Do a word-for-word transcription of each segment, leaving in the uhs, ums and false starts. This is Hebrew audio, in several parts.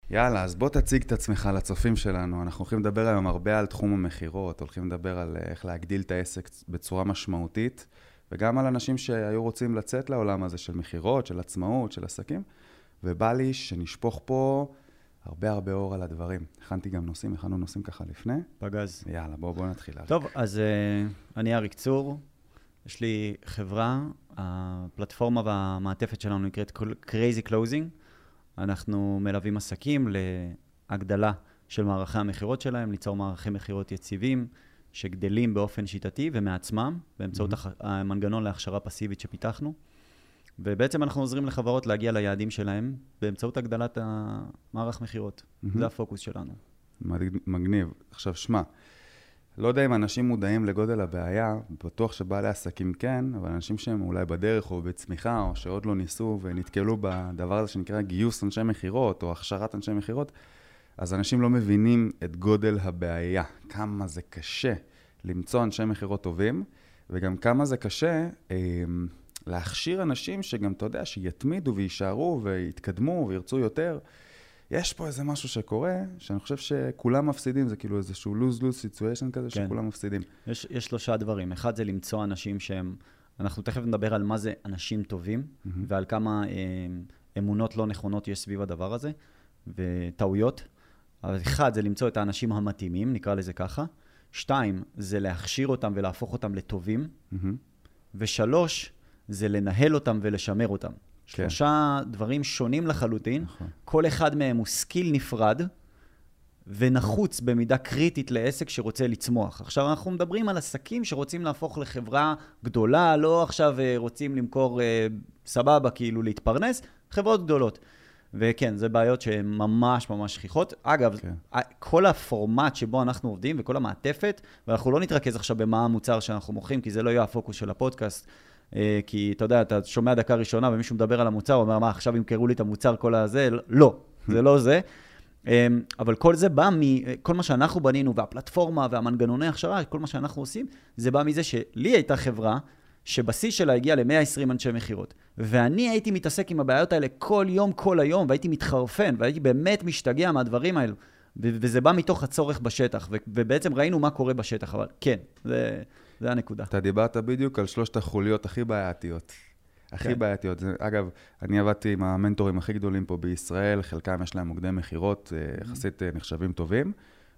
יאללה, אז בוא תציג את עצמך לצופים שלנו. אנחנו הולכים לדבר היום הרבה על תחום המחירות, הולכים לדבר על איך להגדיל את העסק בצורה משמעותית, וגם על אנשים שהיו רוצים לצאת לעולם הזה של מחירות, של עצמאות, של עסקים, ובא לי שנשפוך פה הרבה הרבה אור על הדברים. הכנתי גם נושאים, הכנו נושאים ככה לפני. פגז. יאללה, בוא, בוא נתחיל. טוב, אז uh, אני אריק צור, יש לי חברה, הפלטפורמה והמעטפת שלנו נקראת Crazy Closing. אנחנו מלווים עסקים להגדלה של מערכי המחירות שלהם, ליצור מערכי מחירות יציבים, שגדלים באופן שיטתי ומעצמם, באמצעות mm-hmm. המנגנון להכשרה פסיבית שפיתחנו. ובעצם אנחנו עוזרים לחברות להגיע ליעדים שלהם, באמצעות הגדלת המערך מחירות. Mm-hmm. זה הפוקוס שלנו. מגניב. עכשיו, שמה, לא יודע אם אנשים מודעים לגודל הבעיה, בטוח שבעלי עסקים כן, אבל אנשים שהם אולי בדרך או בצמיחה, או שעוד לא ניסו ונתקלו בדבר הזה שנקרא גיוס אנשי מחירות, או הכשרת אנשי מחירות, אז אנשים לא מבינים את גודל הבעיה, כמה זה קשה למצוא אנשי מחירות טובים, וגם כמה זה קשה אה, להכשיר אנשים שגם, אתה יודע, שיתמידו וישארו ויתקדמו וירצו יותר. יש פה איזה משהו שקורה, שאני חושב שכולם מפסידים, זה כאילו איזשהו lose-lose situation כזה, כן. שכולם מפסידים. יש, יש שלושה דברים. אחד זה למצוא אנשים שהם, אנחנו תכף נדבר על מה זה אנשים טובים, mm-hmm. ועל כמה אה, אמונות לא נכונות יש סביב הדבר הזה, וטעויות. אבל אחד זה למצוא את האנשים המתאימים, נקרא לזה ככה. שתיים, זה להכשיר אותם ולהפוך אותם לטובים. Mm-hmm. ושלוש, זה לנהל אותם ולשמר אותם. שלושה כן. דברים שונים לחלוטין, נכון. כל אחד מהם הוא סקיל נפרד, ונחוץ במידה קריטית לעסק שרוצה לצמוח. עכשיו אנחנו מדברים על עסקים שרוצים להפוך לחברה גדולה, לא עכשיו רוצים למכור אה, סבבה, כאילו להתפרנס, חברות גדולות. וכן, זה בעיות שהן ממש ממש שכיחות. אגב, כן. כל הפורמט שבו אנחנו עובדים וכל המעטפת, ואנחנו לא נתרכז עכשיו במה המוצר שאנחנו מוכרים, כי זה לא יהיה הפוקוס של הפודקאסט, כי אתה יודע, אתה שומע דקה ראשונה ומישהו מדבר על המוצר, הוא אומר, מה, עכשיו ימכרו לי את המוצר כל הזה? לא, זה לא זה. אבל כל זה בא מכל מה שאנחנו בנינו, והפלטפורמה והמנגנוני הכשרה, כל מה שאנחנו עושים, זה בא מזה שלי הייתה חברה שבשיא שלה הגיעה ל-מאה ועשרים אנשי מחירות. ואני הייתי מתעסק עם הבעיות האלה כל יום, כל היום, והייתי מתחרפן, והייתי באמת משתגע מהדברים האלו. וזה בא מתוך הצורך בשטח, ובעצם ראינו מה קורה בשטח, אבל כן, זה... זה הנקודה. אתה דיברת בדיוק על שלושת החוליות הכי בעייתיות. הכי כן. בעייתיות. אגב, אני עבדתי עם המנטורים הכי גדולים פה בישראל, חלקם יש להם מוקדי מחירות, יחסית נחשבים טובים,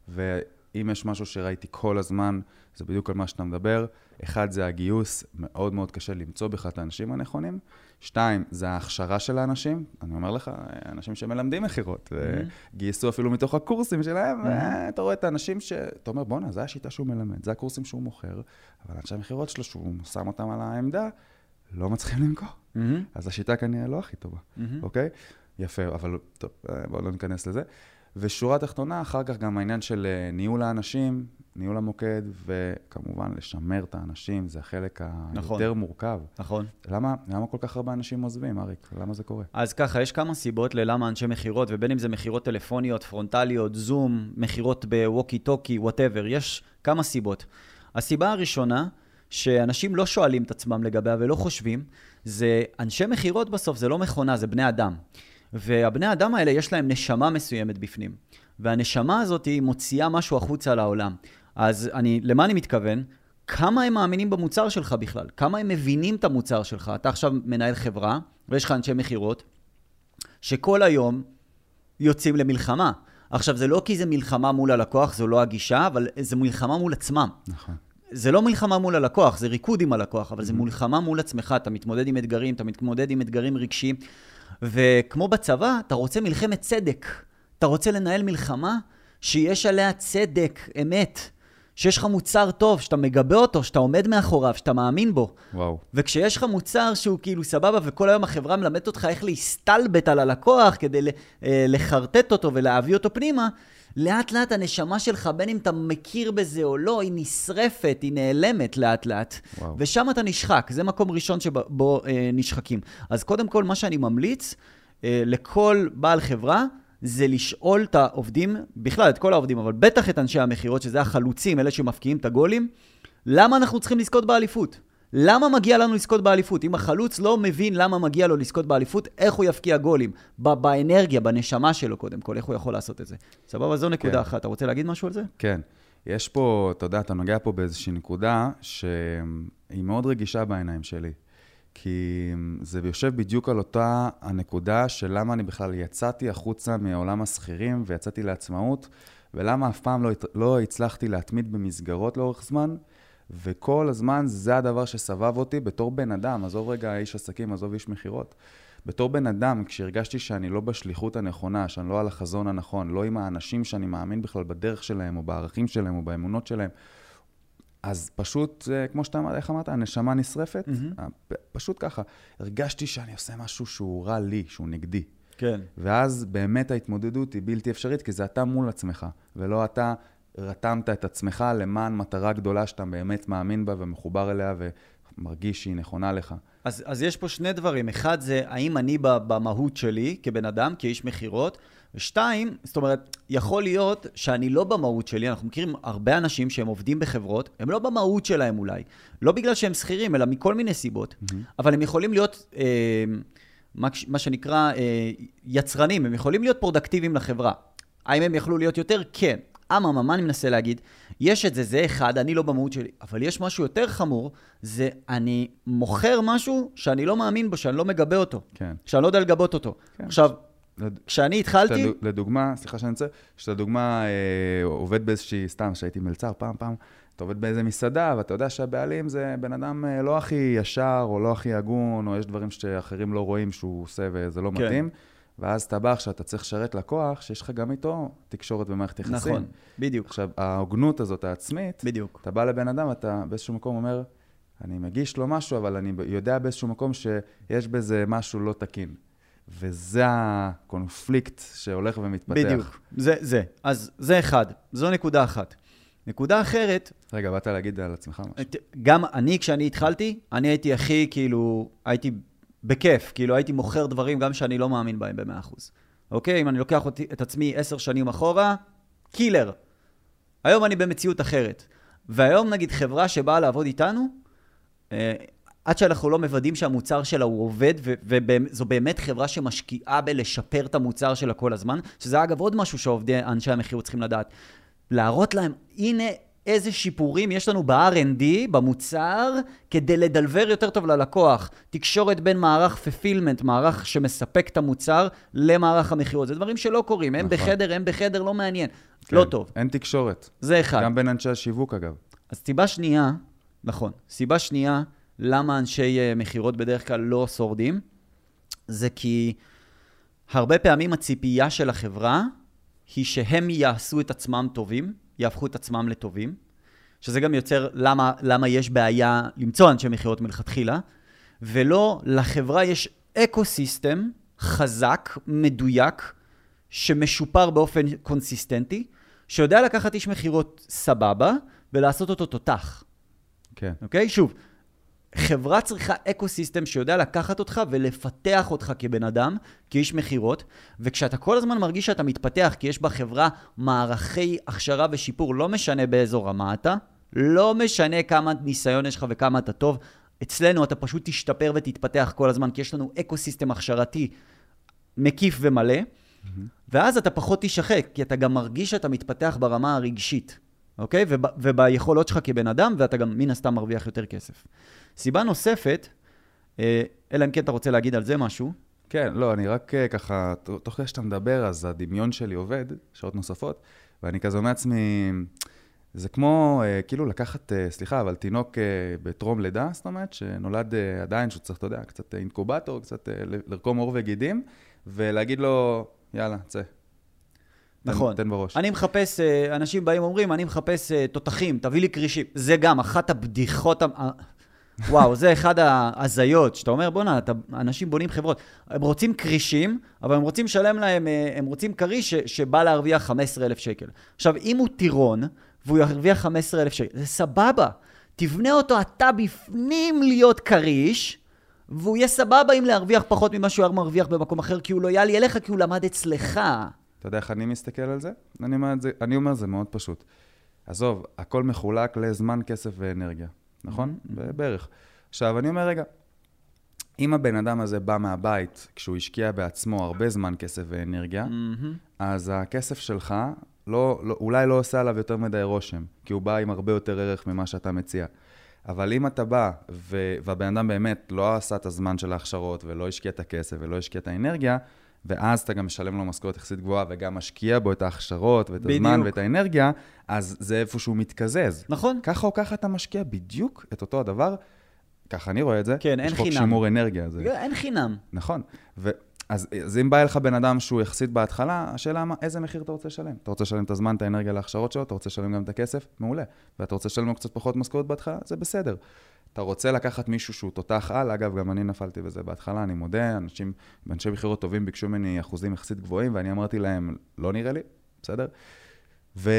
ואם יש משהו שראיתי כל הזמן, זה בדיוק על מה שאתה מדבר. אחד, זה הגיוס, מאוד מאוד קשה למצוא בכלל את האנשים הנכונים. שתיים, זה ההכשרה של האנשים. אני אומר לך, אנשים שמלמדים מחירות, וגייסו אפילו מתוך הקורסים שלהם, ואתה רואה את האנשים שאתה אומר, בונה, זה השיטה שהוא מלמד, זה הקורסים שהוא מוכר, אבל אנשי המחירות שלו, שהוא שם אותם על העמדה, לא מצליחים למכור. אז השיטה כנראה לא הכי טובה, אוקיי? יפה, אבל טוב, בואו לא ניכנס לזה. ושורה תחתונה, אחר כך גם העניין של ניהול האנשים, ניהול המוקד, וכמובן לשמר את האנשים, זה החלק נכון. היותר מורכב. נכון. למה, למה כל כך הרבה אנשים עוזבים, אריק? למה זה קורה? אז ככה, יש כמה סיבות ללמה אנשי מחירות, ובין אם זה מחירות טלפוניות, פרונטליות, זום, מחירות בווקי טוקי, whatever, יש כמה סיבות. הסיבה הראשונה, שאנשים לא שואלים את עצמם לגביה ולא חושבים, זה אנשי מחירות בסוף, זה לא מכונה, זה בני אדם. והבני אדם האלה יש להם נשמה מסוימת בפנים. והנשמה הזאת היא מוציאה משהו החוצה לעולם. אז אני, למה אני מתכוון? כמה הם מאמינים במוצר שלך בכלל? כמה הם מבינים את המוצר שלך? אתה עכשיו מנהל חברה, ויש לך אנשי מחירות, שכל היום יוצאים למלחמה. עכשיו, זה לא כי זה מלחמה מול הלקוח, זו לא הגישה, אבל זה מלחמה מול עצמם. נכון. זה לא מלחמה מול הלקוח, זה ריקוד עם הלקוח, אבל זה מלחמה מול עצמך. אתה מתמודד עם אתגרים, אתה מתמודד עם אתגרים רגשיים, וכמו בצבא, אתה רוצה מלחמת צדק. אתה רוצה לנהל מלחמה שיש עליה צדק, אמת. שיש לך מוצר טוב, שאתה מגבה אותו, שאתה עומד מאחוריו, שאתה מאמין בו. וואו. וכשיש לך מוצר שהוא כאילו סבבה, וכל היום החברה מלמדת אותך איך להסתלבט על הלקוח, כדי לחרטט אותו ולהביא אותו פנימה, לאט לאט הנשמה שלך, בין אם אתה מכיר בזה או לא, היא נשרפת, היא נעלמת לאט לאט. וואו. ושם אתה נשחק, זה מקום ראשון שבו אה, נשחקים. אז קודם כל, מה שאני ממליץ, אה, לכל בעל חברה, זה לשאול את העובדים, בכלל את כל העובדים, אבל בטח את אנשי המחירות, שזה החלוצים, אלה שמפקיעים את הגולים, למה אנחנו צריכים לזכות באליפות? למה מגיע לנו לזכות באליפות? אם החלוץ לא מבין למה מגיע לו לזכות באליפות, איך הוא יפקיע גולים? באנרגיה, בנשמה שלו קודם כל, איך הוא יכול לעשות את זה? סבבה, זו נקודה כן. אחת. אתה רוצה להגיד משהו על זה? כן. יש פה, אתה יודע, אתה נוגע פה באיזושהי נקודה שהיא מאוד רגישה בעיניים שלי. כי זה יושב בדיוק על אותה הנקודה של למה אני בכלל יצאתי החוצה מעולם השכירים ויצאתי לעצמאות, ולמה אף פעם לא, לא הצלחתי להתמיד במסגרות לאורך זמן, וכל הזמן זה הדבר שסבב אותי בתור בן אדם, עזוב רגע איש עסקים, עזוב איש מחירות. בתור בן אדם, כשהרגשתי שאני לא בשליחות הנכונה, שאני לא על החזון הנכון, לא עם האנשים שאני מאמין בכלל בדרך שלהם, או בערכים שלהם, או באמונות שלהם, אז פשוט, כמו שאתה אמרת, איך אמרת, הנשמה נשרפת, mm-hmm. פשוט ככה. הרגשתי שאני עושה משהו שהוא רע לי, שהוא נגדי. כן. ואז באמת ההתמודדות היא בלתי אפשרית, כי זה אתה מול עצמך, ולא אתה רתמת את עצמך למען מטרה גדולה שאתה באמת מאמין בה ומחובר אליה ומרגיש שהיא נכונה לך. אז, אז יש פה שני דברים. אחד זה, האם אני במהות שלי כבן אדם, כאיש מחירות, ושתיים, זאת אומרת, יכול להיות שאני לא במהות שלי, אנחנו מכירים הרבה אנשים שהם עובדים בחברות, הם לא במהות שלהם אולי, לא בגלל שהם שכירים, אלא מכל מיני סיבות, mm-hmm. אבל הם יכולים להיות, אה, מה, מה שנקרא, אה, יצרנים, הם יכולים להיות פרודקטיביים לחברה. האם הם יכלו להיות יותר? כן. אממה, מה אני מנסה להגיד? יש את זה, זה אחד, אני לא במהות שלי, אבל יש משהו יותר חמור, זה אני מוכר משהו שאני לא מאמין בו, שאני לא מגבה אותו, כן. שאני לא יודע לגבות אותו. כן. עכשיו, לד... כשאני התחלתי... שת... לדוגמה, סליחה שאני אצא, שאתה דוגמה אה, עובד באיזושהי, סתם, שהייתי מלצר פעם פעם, אתה עובד באיזה מסעדה, ואתה יודע שהבעלים זה בן אדם אה, לא הכי ישר, או לא הכי הגון, או יש דברים שאחרים לא רואים שהוא עושה וזה לא כן. מתאים, ואז אתה בא עכשיו, אתה צריך לשרת לקוח, שיש לך גם איתו תקשורת ומערכת יחסים. נכון, בדיוק. עכשיו, ההוגנות הזאת העצמית, בדיוק. אתה בא לבן אדם, ואתה באיזשהו מקום אומר, אני מגיש לו משהו, אבל אני יודע באיזשהו מקום שיש בזה משהו לא תקין. וזה הקונפליקט שהולך ומתפתח. בדיוק, זה, זה. אז זה אחד, זו נקודה אחת. נקודה אחרת... רגע, באת להגיד על עצמך משהו. גם אני, כשאני התחלתי, אני הייתי הכי, כאילו, הייתי בכיף, כאילו הייתי מוכר דברים גם שאני לא מאמין בהם ב-מאה אחוז. אוקיי? אם אני לוקח אותי, את עצמי עשר שנים אחורה, קילר. היום אני במציאות אחרת. והיום נגיד חברה שבאה לעבוד איתנו, אה, עד שאנחנו לא מוודאים שהמוצר שלה הוא עובד, וזו באמת חברה שמשקיעה בלשפר את המוצר שלה כל הזמן, שזה אגב עוד משהו שעובדי אנשי המחיר צריכים לדעת. להראות להם, הנה איזה שיפורים יש לנו ב-אר אנד די, במוצר, כדי לדלבר יותר טוב ללקוח. תקשורת בין מערך פפילמנט, מערך שמספק את המוצר, למערך המחירות. זה דברים שלא קורים, הם בחדר, הם בחדר, לא מעניין. לא טוב. אין תקשורת. זה אחד. גם בין אנשי השיווק אגב. אז סיבה שנייה, נכון, סיבה שנייה, למה אנשי מחירות בדרך כלל לא שורדים, זה כי הרבה פעמים הציפייה של החברה היא שהם יעשו את עצמם טובים, יהפכו את עצמם לטובים, שזה גם יוצר למה, למה יש בעיה למצוא אנשי מחירות מלכתחילה, ולא לחברה יש אקוסיסטם חזק, מדויק, שמשופר באופן קונסיסטנטי, שיודע לקחת איש מחירות סבבה, ולעשות אותו תותח. כן. אוקיי? שוב, חברה צריכה אקוסיסטם שיודע לקחת אותך ולפתח אותך כבן אדם, כאיש מחירות, וכשאתה כל הזמן מרגיש שאתה מתפתח, כי יש בחברה מערכי הכשרה ושיפור, לא משנה באיזו רמה אתה, לא משנה כמה ניסיון יש לך וכמה אתה טוב, אצלנו אתה פשוט תשתפר ותתפתח כל הזמן, כי יש לנו אקוסיסטם הכשרתי מקיף ומלא, mm-hmm. ואז אתה פחות תשחק, כי אתה גם מרגיש שאתה מתפתח ברמה הרגשית. אוקיי? וב, וביכולות שלך כבן אדם, ואתה גם מן הסתם מרוויח יותר כסף. סיבה נוספת, אלא אם כן אתה רוצה להגיד על זה משהו. כן, לא, אני רק ככה, תוך כדי שאתה מדבר, אז הדמיון שלי עובד, שעות נוספות, ואני כזה אומר לעצמי, זה כמו, כאילו לקחת, סליחה, אבל תינוק בטרום לידה, זאת אומרת, שנולד עדיין, שהוא צריך, אתה יודע, קצת אינקובטור, קצת לרקום עור וגידים, ולהגיד לו, יאללה, צא. נכון. תן בראש. אני מחפש, אנשים באים אומרים, אני מחפש תותחים, תביא לי קרישים. זה גם אחת הבדיחות, וואו, זה אחד ההזיות, שאתה אומר, בוא נה, אנשים בונים חברות. הם רוצים קרישים, אבל הם רוצים לשלם להם, הם רוצים קריש שבא להרוויח חמישה עשר אלף שקל. עכשיו, אם הוא טירון, והוא ירוויח חמישה עשר אלף שקל, זה סבבה. תבנה אותו אתה בפנים להיות קריש, והוא יהיה סבבה אם להרוויח פחות ממה שהוא מרוויח במקום אחר, כי הוא לא יעלי אליך, כי הוא למד אצלך. אתה יודע איך אני מסתכל על זה? אני אומר, זה, אני אומר, זה מאוד פשוט. עזוב, הכל מחולק לזמן, כסף ואנרגיה, נכון? Mm-hmm. בערך. עכשיו, אני אומר, רגע, אם הבן אדם הזה בא מהבית, כשהוא השקיע בעצמו הרבה זמן כסף ואנרגיה, mm-hmm. אז הכסף שלך לא, לא, אולי לא עושה עליו יותר מדי רושם, כי הוא בא עם הרבה יותר ערך ממה שאתה מציע. אבל אם אתה בא, ו- והבן אדם באמת לא עשה את הזמן של ההכשרות, ולא השקיע את הכסף, ולא השקיע את האנרגיה, ואז אתה גם משלם לו משכורת יחסית גבוהה, וגם משקיע בו את ההכשרות, ואת בדיוק. הזמן ואת האנרגיה, אז זה איפשהו מתקזז. נכון. ככה או ככה אתה משקיע בדיוק את אותו הדבר, ככה אני רואה את זה. כן, אין חינם. יש חוק שימור אנרגיה. זה... אין חינם. נכון. ו... אז, אז אם בא אליך בן אדם שהוא יחסית בהתחלה, השאלה מה, איזה מחיר אתה רוצה לשלם? אתה רוצה לשלם את הזמן, את האנרגיה להכשרות שלו, אתה רוצה לשלם גם את הכסף? מעולה. ואתה רוצה לשלם לו קצת פחות משכורת בהתחלה? זה בסדר. אתה רוצה לקחת מישהו שהוא תותח על, אגב, גם אני נפלתי בזה בהתחלה, אני מודה, אנשים, אנשי מחירות טובים ביקשו ממני אחוזים יחסית גבוהים, ואני אמרתי להם, לא נראה לי, בסדר? ו...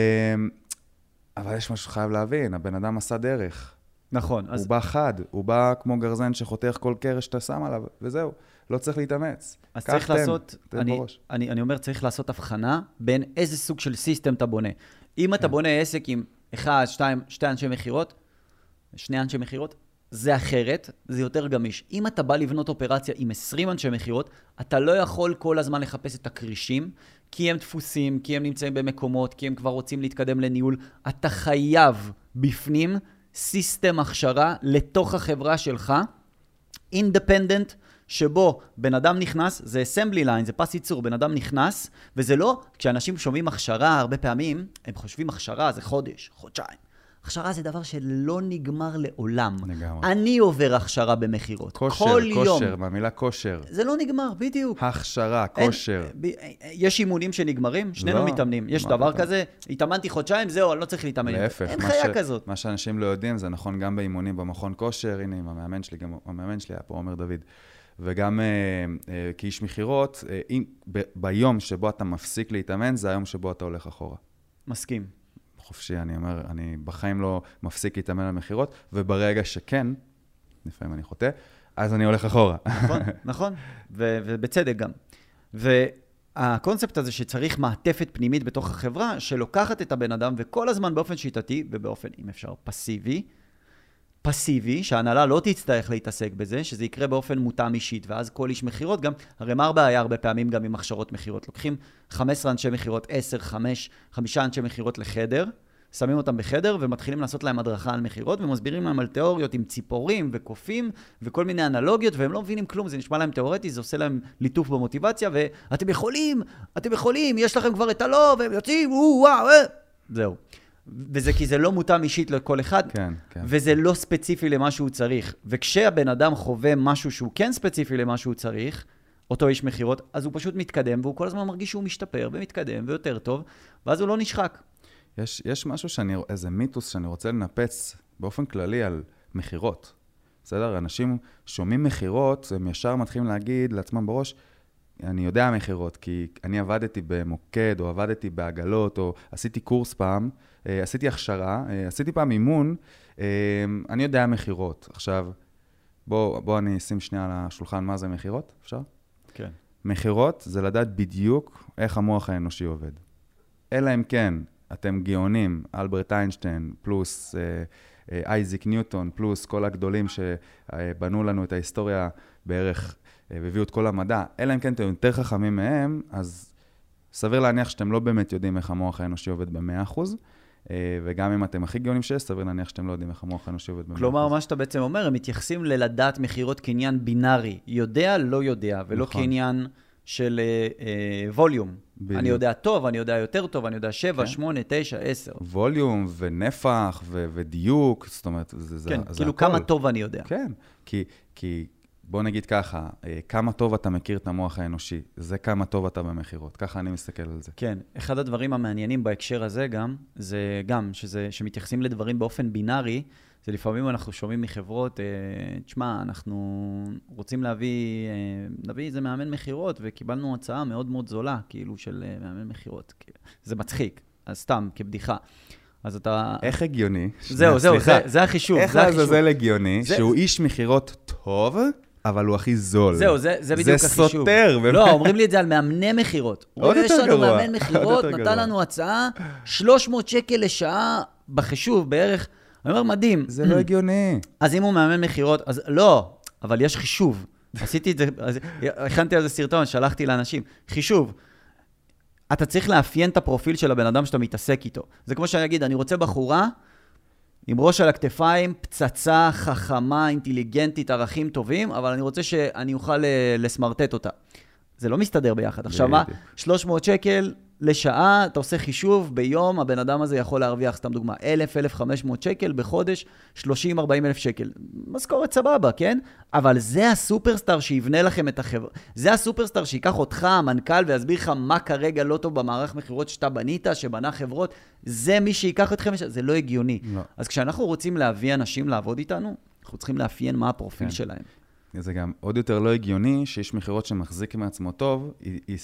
אבל יש משהו שחייב להבין, הבן אדם עשה דרך. נכון. הוא אז... בא חד, הוא בא כמו גרזן שחותך כל קרש שאתה שם עליו, וזהו. לא צריך להתאמץ. אז צריך תן, לעשות, תן אני, אני, אני אומר, צריך לעשות הבחנה בין איזה סוג של סיסטם אתה בונה. אם כן. אתה בונה עסק עם אחד, שתיים, שתי אנשי מחירות, שני אנשי מחירות, זה אחרת, זה יותר גמיש. אם אתה בא לבנות אופרציה עם עשרים אנשי מחירות, אתה לא יכול כל הזמן לחפש את הקרישים, כי הם דפוסים, כי הם נמצאים במקומות, כי הם כבר רוצים להתקדם לניהול. אתה חייב בפנים סיסטם הכשרה לתוך החברה שלך, אינדפנדנט, שבו בן אדם נכנס, זה assembly line, זה פס ייצור, בן אדם נכנס, וזה לא, כשאנשים שומעים הכשרה, הרבה פעמים, הם חושבים הכשרה, זה חודש, חודשיים. הכשרה זה דבר שלא נגמר לעולם. לגמרי. אני עובר הכשרה במחירות. כושר, כל כושר, יום. מהמילה כושר. זה לא נגמר, בדיוק. הכשרה, כושר. אין, יש אימונים שנגמרים, שנינו לא, מתאמנים. יש דבר אתה... כזה, התאמנתי חודשיים, זהו, אני לא צריך להתאמן. להפך. אין חיה ש... כזאת. מה שאנשים לא יודעים, זה נכון גם באימונים במכון כושר, הנה עם המאמן שלי, גם המאמן שלי היה פה, עומר דוד. וגם אה, אה, כאיש מחירות, אה, אם, ב, ביום שבו אתה מפסיק להתאמן, זה היום שבו אתה הולך אחורה. מסכים. חופשי, אני אומר, אני בחיים לא מפסיק להתאמן על מחירות, וברגע שכן, לפעמים אני חוטא, אז אני הולך אחורה. נכון, נכון, ו- ובצדק גם. והקונספט הזה שצריך מעטפת פנימית בתוך החברה, שלוקחת את הבן אדם, וכל הזמן באופן שיטתי, ובאופן, אם אפשר, פסיבי, פסיבי, שההנהלה לא תצטרך להתעסק בזה, שזה יקרה באופן מותאם אישית, ואז כל איש מחירות גם, הרי מה הבעיה הרבה פעמים גם עם הכשרות מחירות? לוקחים חמישה עשר אנשי מחירות, עשר, חמש, חמישה אנשי מחירות לחדר, שמים אותם בחדר ומתחילים לעשות להם הדרכה על מחירות, ומסבירים להם על תיאוריות עם ציפורים וקופים וכל מיני אנלוגיות, והם לא מבינים כלום, זה נשמע להם תיאורטי, זה עושה להם ליטוף במוטיבציה, ואתם יכולים, אתם יכולים, יש לכם כבר את הלא, והם יוצאים, וואו, זהו. וזה כי זה לא מותאם אישית לכל אחד, כן, כן. וזה לא ספציפי למה שהוא צריך. וכשהבן אדם חווה משהו שהוא כן ספציפי למה שהוא צריך, אותו איש מחירות, אז הוא פשוט מתקדם, והוא כל הזמן מרגיש שהוא משתפר ומתקדם ויותר טוב, ואז הוא לא נשחק. יש, יש משהו שאני, איזה מיתוס שאני רוצה לנפץ באופן כללי על מחירות. בסדר? אנשים שומעים מחירות, הם ישר מתחילים להגיד לעצמם בראש, אני יודע מחירות, כי אני עבדתי במוקד, או עבדתי בעגלות, או עשיתי קורס פעם, עשיתי הכשרה, עשיתי פעם אימון, אני יודע מחירות. עכשיו, בוא, בוא אני אשים שנייה על השולחן מה זה מחירות, אפשר? כן. מחירות זה לדעת בדיוק איך המוח האנושי עובד. אלא אם כן, אתם גאונים, אלברט איינשטיין, פלוס אייזיק ניוטון, פלוס כל הגדולים שבנו לנו את ההיסטוריה בערך, והביאו את כל המדע, אלא אם כן אתם יותר חכמים מהם, אז סביר להניח שאתם לא באמת יודעים איך המוח האנושי עובד ב-מאה אחוז, וגם אם אתם הכי גאונים שיש, סביר להניח שאתם לא יודעים איך המוח האנושי עובד ב-מאה אחוז. כלומר, מה שאתה בעצם אומר, הם מתייחסים ללדעת מחירות כעניין בינארי, יודע, לא יודע, ולא נכון. כעניין של ווליום. Uh, אני יודע טוב, אני יודע יותר טוב, אני יודע שבע, שמונה, תשע, עשר. ווליום ונפח ו- ודיוק, זאת אומרת, זה, כן, זה, כאילו זה הכל. כמה טוב אני יודע. כן, כי, כי בוא נגיד ככה, כמה טוב אתה מכיר את המוח האנושי, זה כמה טוב אתה במחירות, ככה אני מסתכל על זה. כן, אחד הדברים המעניינים בהקשר הזה גם, זה גם שזה, שמתייחסים לדברים באופן בינארי, זה לפעמים אנחנו שומעים מחברות, אה, תשמע, אנחנו רוצים להביא, אה, להביא איזה מאמן מחירות, וקיבלנו הצעה מאוד מאוד זולה, כאילו של אה, מאמן מחירות. זה מצחיק, אז סתם, כבדיחה. אז אתה... איך הגיוני? זהו, זהו, זה, זה החישוב. איך לעזאזל הגיוני, זה... שהוא איש מחירות טוב, אבל הוא הכי זול. זהו, זה, זה בדיוק זה החישוב. זה סותר. לא, אומרים לי את זה על מאמני מחירות. עוד יותר גרוע. יש לנו מאמן מחירות, נתן לנו הצעה, שלוש מאות שקל לשעה בחישוב בערך, אני אומר, מדהים. זה לא הגיוני. אז אם הוא מאמן מחירות, אז לא, אבל יש חישוב. עשיתי את זה, הכנתי על זה סרטון, שלחתי לאנשים. חישוב. אתה צריך לאפיין את הפרופיל של הבן אדם שאתה מתעסק איתו. זה כמו שאני אגיד, אני רוצה בחורה עם ראש על הכתפיים, פצצה, חכמה, אינטליגנטית, ערכים טובים, אבל אני רוצה שאני אוכל לסמרטט אותה. זה לא מסתדר ביחד. עכשיו מה? שלוש מאות שקל לשעה, אתה עושה חישוב, ביום הבן אדם הזה יכול להרוויח, סתם דוגמה, אלף, אלף וחמש מאות שקל, בחודש שלושים ארבעים אלף שקל. משכורת סבבה, כן? אבל זה הסופרסטאר שיבנה לכם את החברה. זה הסופרסטאר שיקח אותך, המנכ"ל, ויסביר לך מה כרגע לא טוב במערך מחירות שאתה בנית, שבנה חברות. זה מי שיקח אתכם, זה לא הגיוני. לא. אז כשאנחנו רוצים להביא אנשים לעבוד איתנו, אנחנו צריכים לאפיין מה הפרופיל כן. שלהם. זה גם עוד יותר לא הגיוני, שיש מחירות שמחזיק מעצמו טוב, י- י-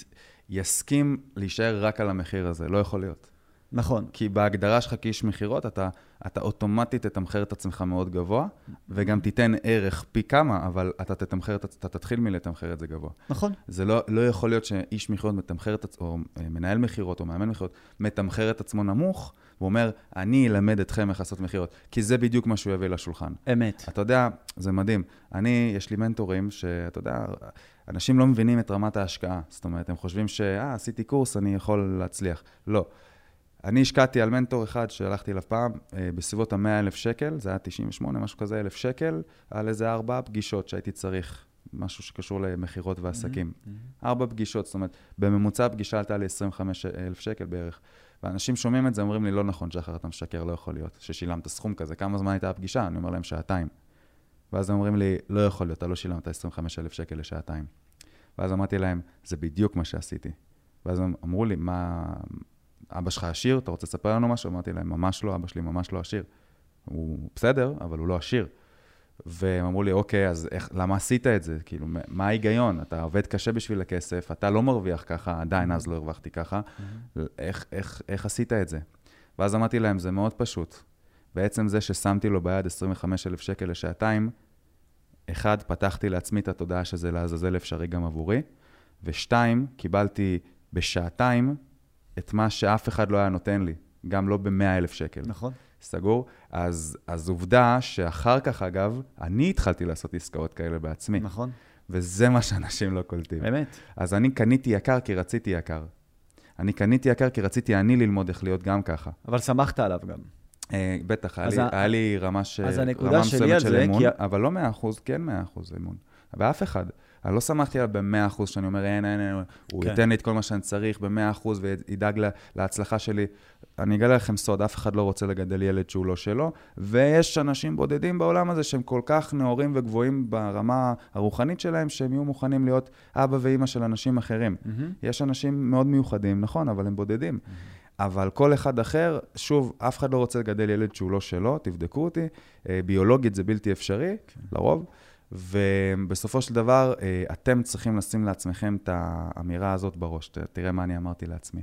יסכים להישאר רק על המחיר הזה, לא יכול להיות. נכון. כי בהגדרה שלך כאיש מחירות, אתה, אתה אוטומטית תתמחר את עצמך מאוד גבוה, וגם תיתן ערך פי כמה, אבל אתה תתמחר, אתה תתחיל מלתמחר את זה גבוה. נכון. זה לא, לא יכול להיות שאיש מחירות מתמחר את עצמו, או מנהל מחירות, או מאמן מחירות, מתמחר את עצמו נמוך, והוא אומר, אני אלמד אתכם איך לעשות מחירות, כי זה בדיוק מה שהוא יביא לשולחן. אמת. אתה יודע, זה מדהים. אני, יש לי מנטורים שאתה יודע, אנשים לא מבינים את רמת ההשקעה. זאת אומרת, הם חושבים ש, אה, עשיתי קורס, אני יכול להצליח. לא. אני השקעתי על מנטור אחד שהלכתי אליו פעם, בסביבות ה-מאה אלף שקל, זה היה תשעים ושמונה, משהו כזה, אלף שקל, על איזה ארבע פגישות שהייתי צריך, משהו שקשור למחירות ועסקים. ארבע פגישות, זאת אומרת, בממוצע הפגישה עלתה לי עשרים וחמישה אלף שקל בערך. ואנשים שומעים את זה, אומרים לי, לא נכון, שחר, אתה משקר, לא יכול להיות, ששילמת סכום כזה. כמה זמן הייתה הפגישה? אני אומר להם, שעתיים. ואז הם אומרים לי, לא יכול להיות, אתה לא שילמת עשרים וחמישה אלף שקל לשעתיים. ואז אמרתי להם, זה בדיוק מה שעשיתי. ואז הם אמרו לי, מה, אבא שלך עשיר? אתה רוצה לספר לנו משהו? אמרתי להם, ממש לא, אבא שלי ממש לא עשיר. הוא בסדר, אבל הוא לא עשיר. והם אמרו לי, אוקיי, אז איך, למה עשית את זה? כאילו, מה ההיגיון? אתה עובד קשה בשביל הכסף, אתה לא מרוויח ככה, עדיין אז לא הרווחתי ככה. איך, איך, איך עשית את זה? ואז אמרתי להם, זה מאוד פשוט. בעצם זה ששמתי לו ביד עשרים וחמישה אלף שקל לשעתיים, אחד, פתחתי לעצמי את התודעה שזה לעזאזל אפשרי גם עבורי, ושתיים, קיבלתי בשעתיים את מה שאף אחד לא היה נותן לי, גם לא ב-מאה אלף שקל. נכון. סגור? אז, אז עובדה שאחר כך, אגב, אני התחלתי לעשות עסקאות כאלה בעצמי. נכון. וזה מה שאנשים לא קולטים. באמת. אז אני קניתי יקר כי רציתי יקר. אני קניתי יקר כי רציתי אני ללמוד איך להיות גם ככה. אבל שמחת עליו גם. אה, בטח, היה לי, ה... היה לי רמה, ש... אז רמה מסוימת של זה, אמון, כי... אבל לא מאה אחוז, כן מאה אחוז אמון. ואף אחד. אני לא שמחתי עליו ב-מאה אחוז, שאני אומר, אין, אין, אין, הוא כן. ייתן לי את כל מה שאני צריך ב-מאה אחוז וידאג לה, להצלחה שלי. אני אגלה לכם סוד, אף אחד לא רוצה לגדל ילד שהוא לא שלו, ויש אנשים בודדים בעולם הזה שהם כל כך נאורים וגבוהים ברמה הרוחנית שלהם, שהם יהיו מוכנים להיות אבא ואמא של אנשים אחרים. Mm-hmm. יש אנשים מאוד מיוחדים, נכון, אבל הם בודדים. Mm-hmm. אבל כל אחד אחר, שוב, אף אחד לא רוצה לגדל ילד שהוא לא שלו, תבדקו אותי, ביולוגית זה בלתי אפשרי, okay. לרוב. ובסופו של דבר, אתם צריכים לשים לעצמכם את האמירה הזאת בראש. תראה מה אני אמרתי לעצמי.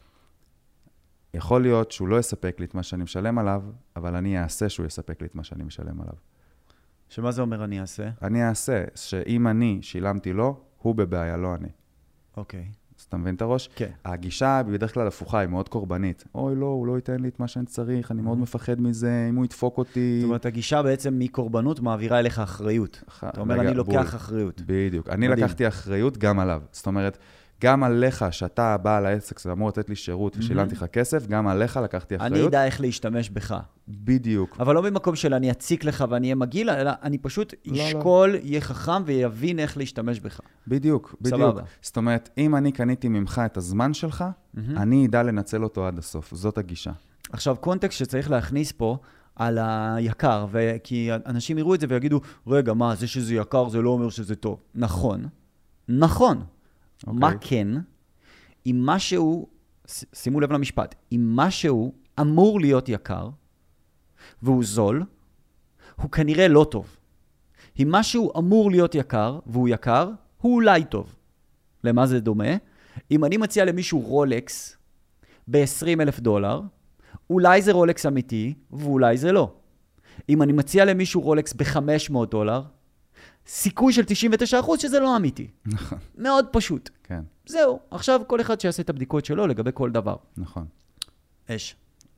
יכול להיות שהוא לא יספק לי את מה שאני משלם עליו, אבל אני אעשה שהוא יספק לי את מה שאני משלם עליו. שמה זה אומר אני אעשה? אני אעשה, שאם אני שילמתי לו, הוא בבעיה, לא אני. אוקיי. אז אתה מבין את הראש? כן. הגישה בדרך כלל הפוכה, היא מאוד קורבנית. אוי, לא, הוא לא ייתן לי את מה שאני צריך, אני מאוד מפחד מזה, אם הוא ידפוק אותי. זאת אומרת, הגישה בעצם מקורבנות מעבירה אליך אחריות. אתה אומר, אני לוקח אחריות. בדיוק. אני לקחתי אחריות גם עליו. זאת אומרת, גם עליך, שאתה בעל העסק, זה אמור לתת לי שירות ושילמתי לך כסף, גם עליך לקחתי אחריות. אני אדע איך להשתמש בך. בדיוק. אבל לא במקום של אני אציק לך ואני אהיה מגיל, אלא אני פשוט אשכול, יהיה חכם ויבין איך להשתמש בך. בדיוק, בדיוק. זאת אומרת, אם אני קניתי ממך את הזמן שלך, אני אדע לנצל אותו עד הסוף. זאת הגישה. עכשיו, קונטקסט שצריך להכניס פה על היקר, כי אנשים יראו את זה ויגידו, רגע, מה, זה שזה יקר, זה לא אומר שזה טוב. נכון. נכון. Okay. מה כן? אם משהו, שימו לב למשפט, אם משהו אמור להיות יקר, והוא זול, הוא כנראה לא טוב. אם משהו אמור להיות יקר, והוא יקר, הוא אולי טוב. למה זה דומה? אם אני מציע למישהו רולקס ב-עשרים אלף דולר, אולי זה רולקס אמיתי, ואולי זה לא. אם אני מציע למישהו רולקס ב-חמש מאות דולר, סיכוי של תשעים ותשעה אחוז שזה לא אמיתי. נכון. מאוד פשוט. כן. זהו. עכשיו כל אחד שיעשה את הבדיקות שלו לגבי כל דבר. נכון. אש.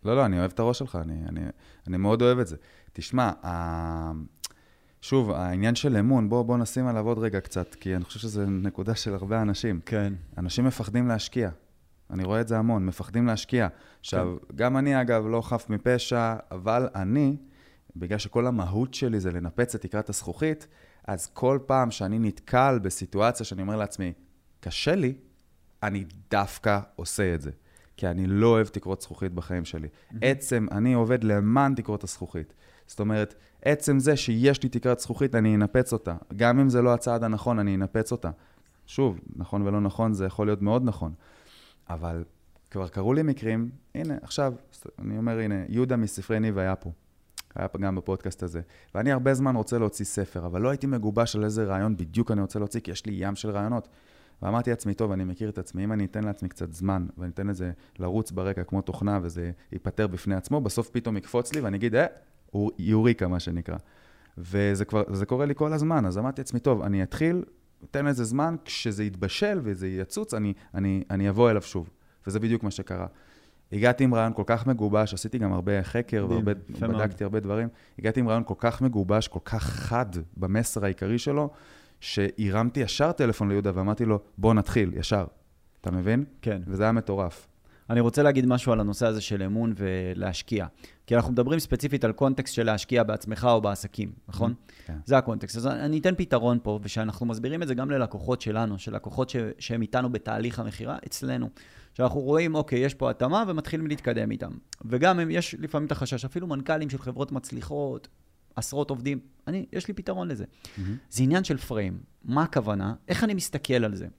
לא, לא, אני אוהב את הראש שלך, אני, אני, אני מאוד אוהב את זה. תשמע, ה... שוב, העניין של אמון, בוא, בוא נשים עליו עוד רגע קצת, כי אני חושב שזו נקודה של הרבה אנשים. כן. אנשים מפחדים להשקיע. אני רואה את זה המון, מפחדים להשקיע. עכשיו, כן. גם אני, אגב, לא חף מפשע, אבל אני, בגלל שכל המהות שלי זה לנפץ את תקרת הזכוכית, אז כל פעם שאני נתקל בסיטואציה שאני אומר לעצמי, קשה לי, אני דווקא עושה את זה. כי אני לא אוהב תקרות זכוכית בחיים שלי. Mm-hmm. עצם, אני עובד למען תקרות הזכוכית. זאת אומרת, עצם זה שיש לי תקרת זכוכית, אני אנפץ אותה. גם אם זה לא הצעד הנכון, אני אנפץ אותה. שוב, נכון ולא נכון, זה יכול להיות מאוד נכון. אבל כבר קראו לי מקרים, הנה, עכשיו, אני אומר, הנה, יהודה מספרי ניב היה פה. היה פה גם בפודקאסט הזה. ואני הרבה זמן רוצה להוציא ספר, אבל לא הייתי מגובש על איזה רעיון בדיוק אני רוצה להוציא, כי יש לי ים של רעיונות. ואמרתי לעצמי, טוב, אני מכיר את עצמי, אם אני אתן לעצמי קצת זמן, ואני אתן לזה לרוץ ברקע כמו תוכנה, וזה ייפטר בפני עצמו, בסוף פתאום יקפוץ לי, ואני אגיד, אה, הוא יוריקה, מה שנקרא. וזה כבר, זה קורה לי כל הזמן, אז אמרתי לעצמי, טוב, אני אתחיל, אתן לזה זמן, כשזה יתבשל וזה יצוץ, אני, אני, אני אבוא אליו שוב. וזה בדיוק מה שקרה. הגעתי עם רעיון כל כך מגובש, עשיתי גם הרבה חקר, ובדקתי הרבה דברים. הגעתי עם רעיון כל כך מגובש, כל כך חד במסר העיקרי שלו, שהרמתי ישר טלפון ליהודה ואמרתי לו, בוא נתחיל, ישר. אתה מבין? כן. וזה היה מטורף. אני רוצה להגיד משהו על הנושא הזה של אמון ולהשקיע. כי אנחנו מדברים ספציפית על קונטקסט של להשקיע בעצמך או בעסקים, נכון? כן. זה הקונטקסט. אז אני אתן פתרון פה, ושאנחנו מסבירים את זה גם ללקוחות שלנו, של לקוחות ש... שהם איתנו בתהליך המחירה, אצלנו. שאנחנו רואים, אוקיי, יש פה התאמה ומתחילים להתקדם איתם. וגם הם, יש לפעמים את החשש, אפילו מנכ"לים של חברות מצליחות, עשרות עובדים, אני, יש לי פתרון לזה. Mm-hmm. זה עניין של פריים. מה הכוונה? איך אני מסתכל על זה?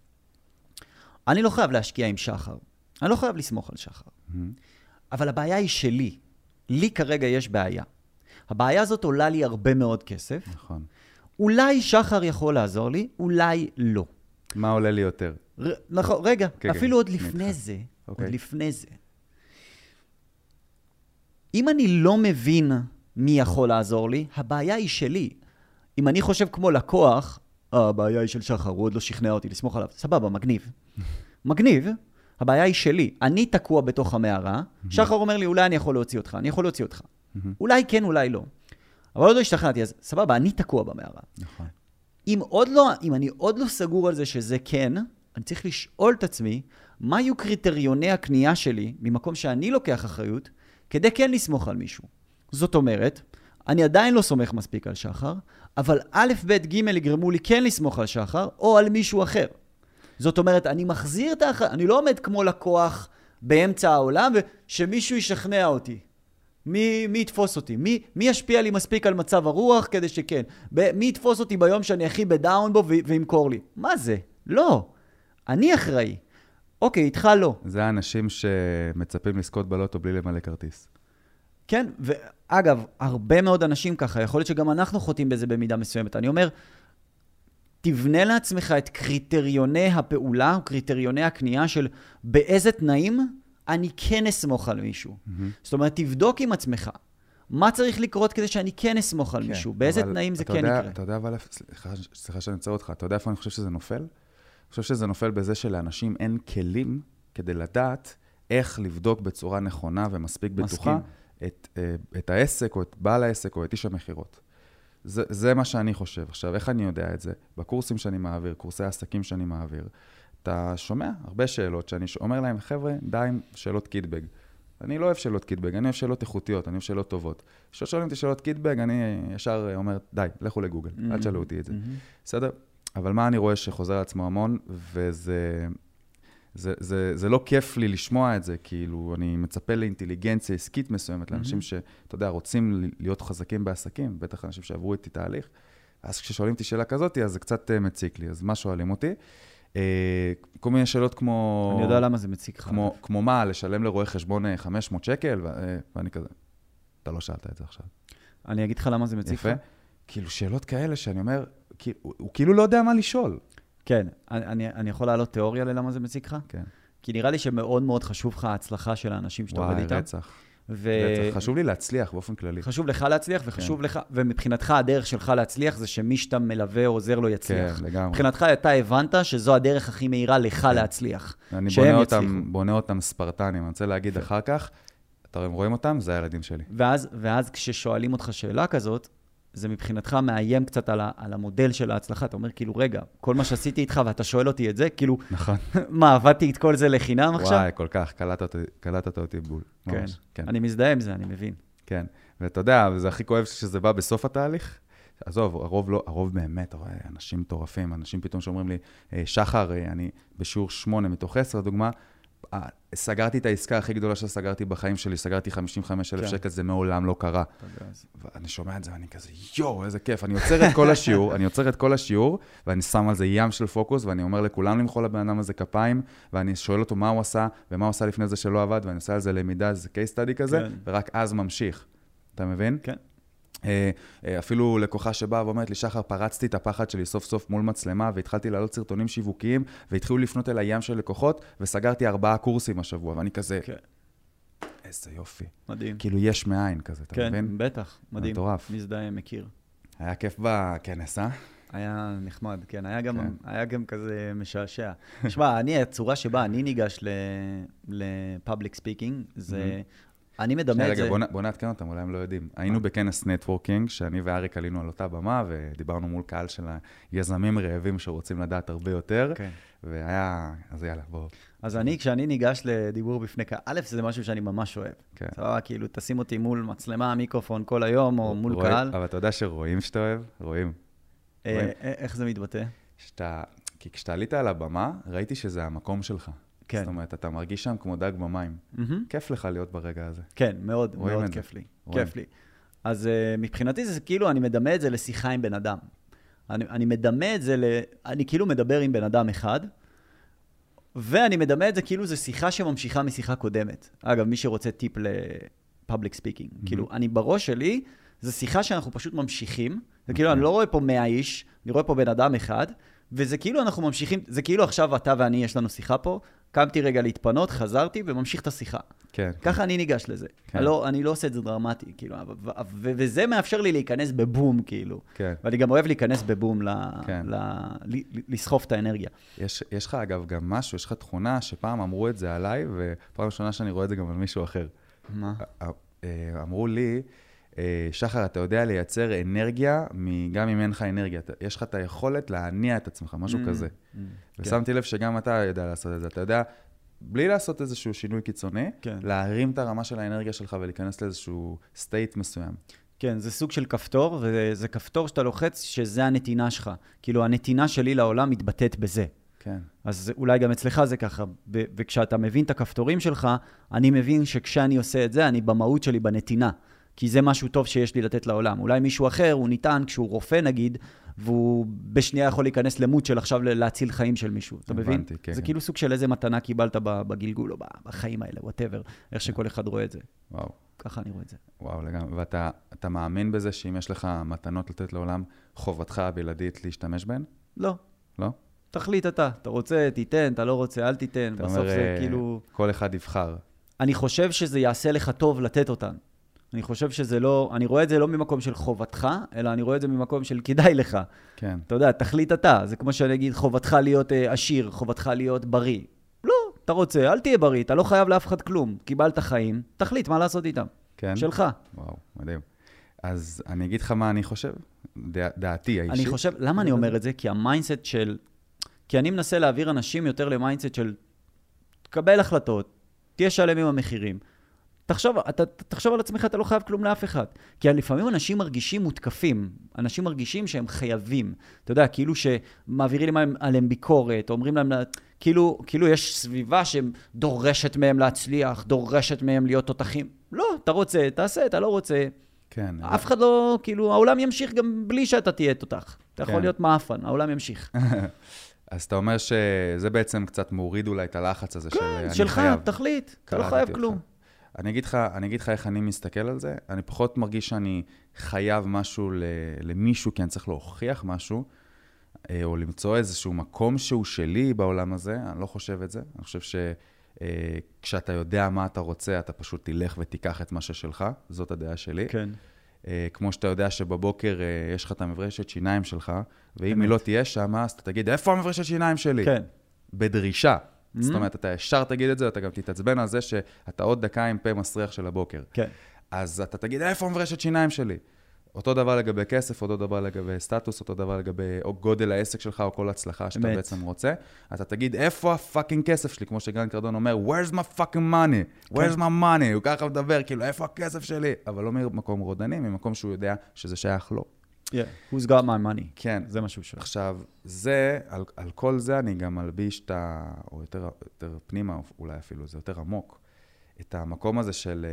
אני לא חייב להשקיע עם שחר. אני לא חייב לסמוך על שחר. Mm-hmm. אבל הבעיה היא שלי. לי כרגע יש בעיה. הבעיה הזאת עולה לי הרבה מאוד כסף. נכון. אולי שחר יכול לעזור לי, אולי לא. מה עולה לי יותר? ר... נכון, רגע, okay, אפילו okay. עוד לפני okay. זה, okay. עוד לפני זה. אם אני לא מבין מי יכול לעזור לי, הבעיה היא שלי. אם אני חושב כמו לקוח, אה, הבעיה היא של שחר, הוא עוד לא שכנע אותי לסמוך עליו. סבבה, מגניב. מגניב, הבעיה היא שלי. אני תקוע בתוך המערה, שחר אומר לי, אולי אני יכול להוציא אותך, אני יכול להוציא אותך. אולי כן, אולי לא. אבל עוד לא השתכנעתי, אז סבבה, אני תקוע במערה. נכון. אם עוד לא, אם אני עוד לא סגור על זה שזה כן, אני צריך לשאול את עצמי, מה יהיו קריטריוני הקנייה שלי, ממקום שאני לוקח אחריות, כדי כן לסמוך על מישהו. זאת אומרת, אני עדיין לא סומך מספיק על שחר, אבל א', ב', ג' יגרמו לי כן לסמוך על שחר, או על מישהו אחר. זאת אומרת, אני מחזיר את האחר, אני לא עומד כמו לקוח באמצע העולם, ושמישהו ישכנע אותי. מי, מי יתפוס אותי? מי, מי ישפיע לי מספיק על מצב הרוח כדי שכן? ב, מי יתפוס אותי ביום שאני הכי בדאון בו ו- וימכור לי? מה זה? לא. אני אחראי. אוקיי, איתך לא. זה האנשים שמצפים לזכות בלוטו בלי למלא כרטיס. כן, ואגב, הרבה מאוד אנשים ככה, יכול להיות שגם אנחנו חוטאים בזה במידה מסוימת. אני אומר, תבנה לעצמך את קריטריוני הפעולה, או קריטריוני הקנייה של באיזה תנאים אני כן אסמוך על מישהו. Mm-hmm. זאת אומרת, תבדוק עם עצמך. מה צריך לקרות כדי שאני כן אסמוך על כן, מישהו? באיזה תנאים זה כן יודע, יקרה? אתה יודע, אבל, סליחה, סליחה שאני אצא אותך, אתה יודע איפה אני חושב שזה נופל? אני חושב שזה נופל בזה שלאנשים אין כלים כדי לדעת איך לבדוק בצורה נכונה ומספיק בטוחה את, את העסק או את בעל העסק או את איש המחירות. זה, זה מה שאני חושב. עכשיו, איך אני יודע את זה? בקורסים שאני מעביר, קורסי העסקים שאני מעביר, אתה שומע הרבה שאלות שאני אומר להם, חבר'ה, די עם שאלות קיטבג. אני לא אוהב שאלות קיטבג, אני אוהב שאלות איכותיות, אני אוהב שאלות טובות. כששואלים אותי שאלות קיטבג, אני ישר אומר, די, לכו לגוגל, mm-hmm. אל תשאלו אותי את זה. Mm-hmm. בסדר? אבל מה אני רואה שחוזר לעצמו המון, וזה זה, זה, זה לא כיף לי לשמוע את זה, כאילו אני מצפה לאינטליגנציה עסקית מסוימת, לאנשים שאתה יודע, רוצים להיות חזקים בעסקים, בטח אנשים שעברו איתי תהליך. אז כששואלים אותי שאלה כזאת, אז זה קצת מציק לי. אז מה שואלים אותי? כל מיני שאלות כמו... אני יודע למה זה מציק לך. כמו, כמו מה, לשלם לרואה חשבון חמש מאות שקל, ואני כזה, אתה לא שאלת את זה עכשיו. אני אגיד לך למה זה מציק לך. כאילו שאלות כאלה שאני אומר, הוא, הוא כאילו לא יודע מה לשאול. כן, אני, אני יכול להעלות תיאוריה ללמה זה מציק לך? כן. כי נראה לי שמאוד מאוד חשוב לך ההצלחה של האנשים שאתה עובד איתם. וואי, רצח. ו... רצח. חשוב לי להצליח באופן כללי. חשוב לך להצליח, וחשוב כן. לך, ומבחינתך הדרך שלך להצליח זה שמי שאתה מלווה או עוזר לו יצליח. כן, לגמרי. מבחינתך אתה הבנת שזו הדרך הכי מהירה לך כן. להצליח. אני בונה אותם, בונה אותם ספרטנים. אני רוצה להגיד כן. אחר כך, אתה רואים אותם? זה הילדים שלי. ואז, ואז כששואלים אותך שאלה כזאת, זה מבחינתך מאיים קצת על, ה, על המודל של ההצלחה. אתה אומר, כאילו, רגע, כל מה שעשיתי איתך ואתה שואל אותי את זה, כאילו, נכון. מה, עבדתי את כל זה לחינם עכשיו? וואי, כל כך, קלטת אותי בול. כן. ממש, כן. אני מזדהה עם זה, אני מבין. כן, ואתה יודע, זה הכי כואב שזה בא בסוף התהליך. עזוב, הרוב לא, הרוב באמת, אנשים מטורפים, אנשים פתאום שאומרים לי, שחר, אני בשיעור שמונה מתוך עשר, דוגמה, סגרתי את העסקה הכי גדולה שסגרתי בחיים שלי, סגרתי חמישים וחמישה אלף שקל, זה מעולם לא קרה. ואני שומע את זה, ואני כזה, יואו, איזה כיף. אני עוצר את כל השיעור, אני עוצר את כל השיעור, ואני שם על זה ים של פוקוס, ואני אומר לכולם למחוא לבן אדם הזה כפיים, ואני שואל אותו מה הוא עשה, ומה הוא עשה לפני זה שלא עבד, ואני עושה על זה למידה, זה case study כזה, ורק אז ממשיך. אתה מבין? כן. אפילו לקוחה שבאה ואומרת לי, שחר, פרצתי את הפחד שלי סוף סוף מול מצלמה, והתחלתי לעלות סרטונים שיווקיים, והתחילו לפנות אל הים של לקוחות, וסגרתי ארבעה קורסים השבוע, ואני כזה, איזה יופי. מדהים. כאילו יש מאין כזה, אתה מבין? כן, בטח, מדהים. מטורף. מזדהה, מכיר. היה כיף בכנס, אה? היה נחמד, כן, היה גם, היה גם כזה משעשע. תשמע, אני, הצורה שבה אני ניגש לפאבליק ספיקינג, זה... אני מדמה את זה... רגע, בוא נעדכן אותם, אולי הם לא יודעים. היינו בכנס נטוורקינג, שאני ואריק עלינו על אותה במה, ודיברנו מול קהל של היזמים רעבים שרוצים לדעת הרבה יותר, והיה... אז יאללה, בואו. אז אני, כשאני ניגש לדיבור בפני קהל, א', זה משהו שאני ממש אוהב. סבבה, כאילו, תשים אותי מול מצלמה, מיקרופון כל היום, או מול קהל. אבל אתה יודע שרואים שאתה אוהב? רואים. איך זה מתבטא? כי כשאתה עלית על הבמה, ראיתי שזה המקום שלך. כן. זאת אומרת, אתה מרגיש שם כמו דג במים. Mm-hmm. כיף לך להיות ברגע הזה. כן, מאוד, מאוד כיף לי. רואים. כיף לי. אז uh, מבחינתי זה כאילו, אני מדמה את זה לשיחה עם בן אדם. אני, אני מדמה את זה ל... אני כאילו מדבר עם בן אדם אחד, ואני מדמה את זה כאילו זה שיחה שממשיכה משיחה קודמת. אגב, מי שרוצה טיפ לפאבליק ספיקינג. Mm-hmm. כאילו, אני בראש שלי, זה שיחה שאנחנו פשוט ממשיכים. זה כאילו, אני לא רואה פה מאה איש, אני רואה פה בן אדם אחד, וזה כאילו אנחנו ממשיכים, זה כאילו עכשיו אתה ואני יש לנו שיחה פה, קמתי רגע להתפנות, חזרתי וממשיך את השיחה. כן. ככה אני ניגש לזה. כן. לא, אני לא עושה את זה דרמטי, כאילו, ו- ו- וזה מאפשר לי להיכנס בבום, כאילו. כן. ואני גם אוהב להיכנס בבום, ל- כן. ל- ל- לסחוף את האנרגיה. יש, יש לך אגב גם משהו, יש לך תכונה שפעם אמרו את זה עליי, ופעם ראשונה שאני רואה את זה גם על מישהו אחר. מה? אמרו לי, שחר, אתה יודע לייצר אנרגיה, גם אם אין לך אנרגיה. יש לך את היכולת להניע את עצמך, משהו כזה. ושמתי לב שגם אתה יודע לעשות את זה. אתה יודע, בלי לעשות איזשהו שינוי קיצוני, להרים את הרמה של האנרגיה שלך ולהיכנס לאיזשהו סטייט מסוים. כן, זה סוג של כפתור, וזה כפתור שאתה לוחץ שזה הנתינה שלך. כאילו, הנתינה שלי לעולם מתבטאת בזה. כן. אז אולי גם אצלך זה ככה, וכשאתה מבין את הכפתורים שלך, אני מבין שכשאני עושה את זה, אני במהות שלי בנתינה. כי זה משהו טוב שיש לי לתת לעולם. אולי מישהו אחר, הוא ניתן כשהוא רופא נגיד, והוא בשנייה יכול להיכנס למות של עכשיו להציל חיים של מישהו. אתה מבין? כן. זה כאילו סוג של איזה מתנה קיבלת בגלגול או בחיים האלה, whatever, איך שכל אחד רואה את זה. וואו. ככה אני רואה את זה. וואו, לגמרי. ואתה אתה מאמין בזה שאם יש לך מתנות לתת לעולם, חובתך הבלעדית להשתמש בהן? לא. לא? תחליט אתה. אתה רוצה, תיתן, אתה לא רוצה, אל תיתן. בסוף זה כאילו... כל אחד יבחר. אני חושב שזה יעשה לך טוב לתת אותן. אני חושב שזה לא, אני רואה את זה לא ממקום של חובתך, אלא אני רואה את זה ממקום של כדאי לך. כן. אתה יודע, תחליט אתה. זה כמו שאני אגיד, חובתך להיות אה, עשיר, חובתך להיות בריא. לא, אתה רוצה, אל תהיה בריא, אתה לא חייב לאף אחד כלום. קיבלת חיים, תחליט מה לעשות איתם. כן. שלך. וואו, מדהים. אז אני אגיד לך מה אני חושב, דע, דעתי האישית. אני חושב, למה אני אומר את זה? כי המיינדסט של, כי אני מנסה להעביר אנשים יותר למיינדסט של, תקבל החלטות, תהיה שלם עם המחירים. תחשוב, אתה, תחשוב על עצמך, אתה לא חייב כלום לאף אחד. כי לפעמים אנשים מרגישים מותקפים, אנשים מרגישים שהם חייבים. אתה יודע, כאילו שמעבירים להם עליהם ביקורת, אומרים להם, כאילו, כאילו יש סביבה שדורשת מהם להצליח, דורשת מהם להיות תותחים. לא, אתה רוצה, תעשה, אתה לא רוצה. כן. אף אחד לא, כאילו, העולם ימשיך גם בלי שאתה תהיה תותח. אתה יכול להיות מאפן, העולם ימשיך. אז אתה אומר שזה בעצם קצת מוריד אולי את הלחץ הזה של אני חייב. כן, שלך, תחליט, אתה לא חייב כלום. אני אגיד לך, אני אגיד לך איך אני מסתכל על זה. אני פחות מרגיש שאני חייב משהו למישהו, כי אני צריך להוכיח משהו, או למצוא איזשהו מקום שהוא שלי בעולם הזה. אני לא חושב את זה. אני חושב שכשאתה יודע מה אתה רוצה, אתה פשוט תלך ותיקח את מה ששלך. זאת הדעה שלי. כן. כמו שאתה יודע שבבוקר יש לך את המברשת שיניים שלך, ואם היא לא תהיה שם, אז אתה תגיד, איפה המברשת שיניים שלי? כן. בדרישה. זאת אומרת, אתה ישר תגיד את זה, אתה גם תתעצבן על זה שאתה עוד דקה עם פה מסריח של הבוקר. כן. אז אתה תגיד, איפה מברשת שיניים שלי? אותו דבר לגבי כסף, אותו דבר לגבי סטטוס, אותו דבר לגבי או גודל העסק שלך, או כל הצלחה שאתה בעצם רוצה. אתה תגיד, איפה הפאקינג כסף שלי? כמו שגרנט קרדון אומר, where's my fucking money? where's my money? הוא ככה מדבר, כאילו, איפה הכסף שלי? אבל לא ממקום רודני, ממקום שהוא יודע שזה שייך לו. Yeah, who's got my money? כן. זה משהו שואל. עכשיו, זה, על, על כל זה אני גם מלביש את ה... או יותר, יותר פנימה, אולי אפילו, זה יותר עמוק. את המקום הזה של...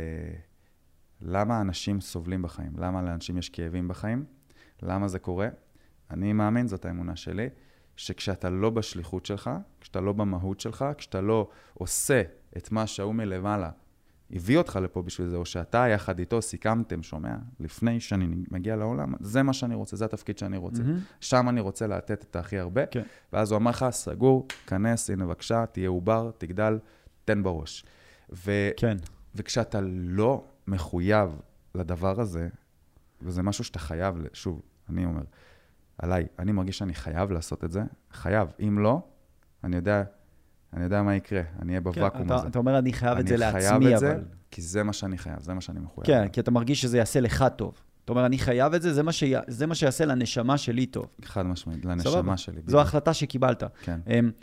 למה אנשים סובלים בחיים? למה לאנשים יש כאבים בחיים? למה זה קורה? אני מאמין, זאת האמונה שלי, שכשאתה לא בשליחות שלך, כשאתה לא במהות שלך, כשאתה לא עושה את מה שהוא מלמעלה, הביא אותך לפה בשביל זה, או שאתה יחד איתו סיכמתם, שומע, לפני שאני מגיע לעולם, זה מה שאני רוצה, זה התפקיד שאני רוצה. Mm-hmm. שם אני רוצה לתת את הכי הרבה, okay. ואז הוא אמר לך, סגור, כנס, הנה בבקשה, תהיה עובר, תגדל, תן בראש. ו- כן. וכשאתה לא מחויב לדבר הזה, וזה משהו שאתה חייב, שוב, אני אומר, עליי, אני מרגיש שאני חייב לעשות את זה, חייב. אם לא, אני יודע, אני יודע מה יקרה, אני אהיה בוואקום הזה. אתה אומר, אני חייב את זה לעצמי, אבל... אני חייב את זה, כי זה מה שאני חייב, זה מה שאני מחויב. כן, כי אתה מרגיש שזה יעשה לך טוב. אתה אומר, אני חייב את זה, זה מה שיעשה לנשמה שלי טוב. חד משמעית, לנשמה שלי. זו ההחלטה שקיבלת. כן.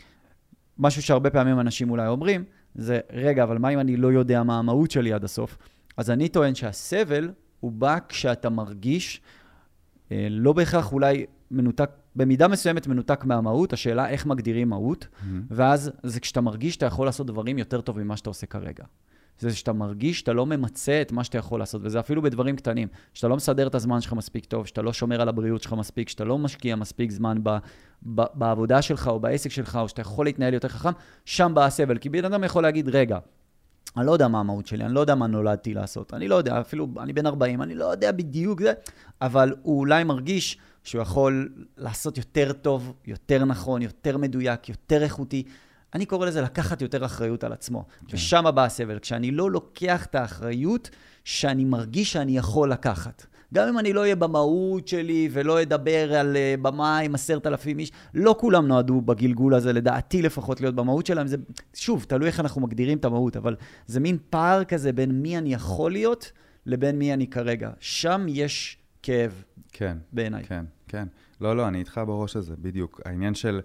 משהו שהרבה פעמים אנשים אולי אומרים, זה, רגע, אבל מה אם אני לא יודע מה המהות שלי עד הסוף? אז אני טוען שהסבל הוא בא כשאתה מרגיש, אה, לא בהכרח אולי מנותק, במידה מסוימת מנותק מהמהות, השאלה איך מגדירים מהות, mm-hmm. ואז זה כשאתה מרגיש שאתה יכול לעשות דברים יותר טוב ממה שאתה עושה כרגע. זה שאתה מרגיש שאתה לא ממצא את מה שאתה יכול לעשות, וזה אפילו בדברים קטנים, שאתה לא מסדר את הזמן שלך מספיק טוב, שאתה לא שומר על הבריאות שלך מספיק, שאתה לא משקיע מספיק זמן ב, ב, בעבודה שלך או בעסק שלך, או שאתה יכול להתנהל יותר חכם, שם בא הסבל. כי בן אדם יכול להגיד, רגע, אני לא יודע מה המהות שלי, אני לא יודע מה נולדתי לעשות, אני לא יודע, אפילו אני בן ארבעים, אני לא יודע בדיוק זה, אבל הוא אולי מרגיש שהוא יכול לעשות יותר טוב, יותר נכון, יותר מדויק, יותר איכותי. אני קורא לזה לקחת יותר אחריות על עצמו. כן. ושם בא הסבל, כשאני לא לוקח את האחריות שאני מרגיש שאני יכול לקחת. גם אם אני לא אהיה במהות שלי ולא אדבר על uh, במה עם עשרת אלפים איש, לא כולם נועדו בגלגול הזה, לדעתי לפחות להיות במהות שלהם. זה, שוב, תלוי איך אנחנו מגדירים את המהות, אבל זה מין פער כזה בין מי אני יכול להיות לבין מי אני כרגע. שם יש כאב כן, בעיניי. כן, כן. לא, לא, אני איתך בראש הזה, בדיוק. העניין של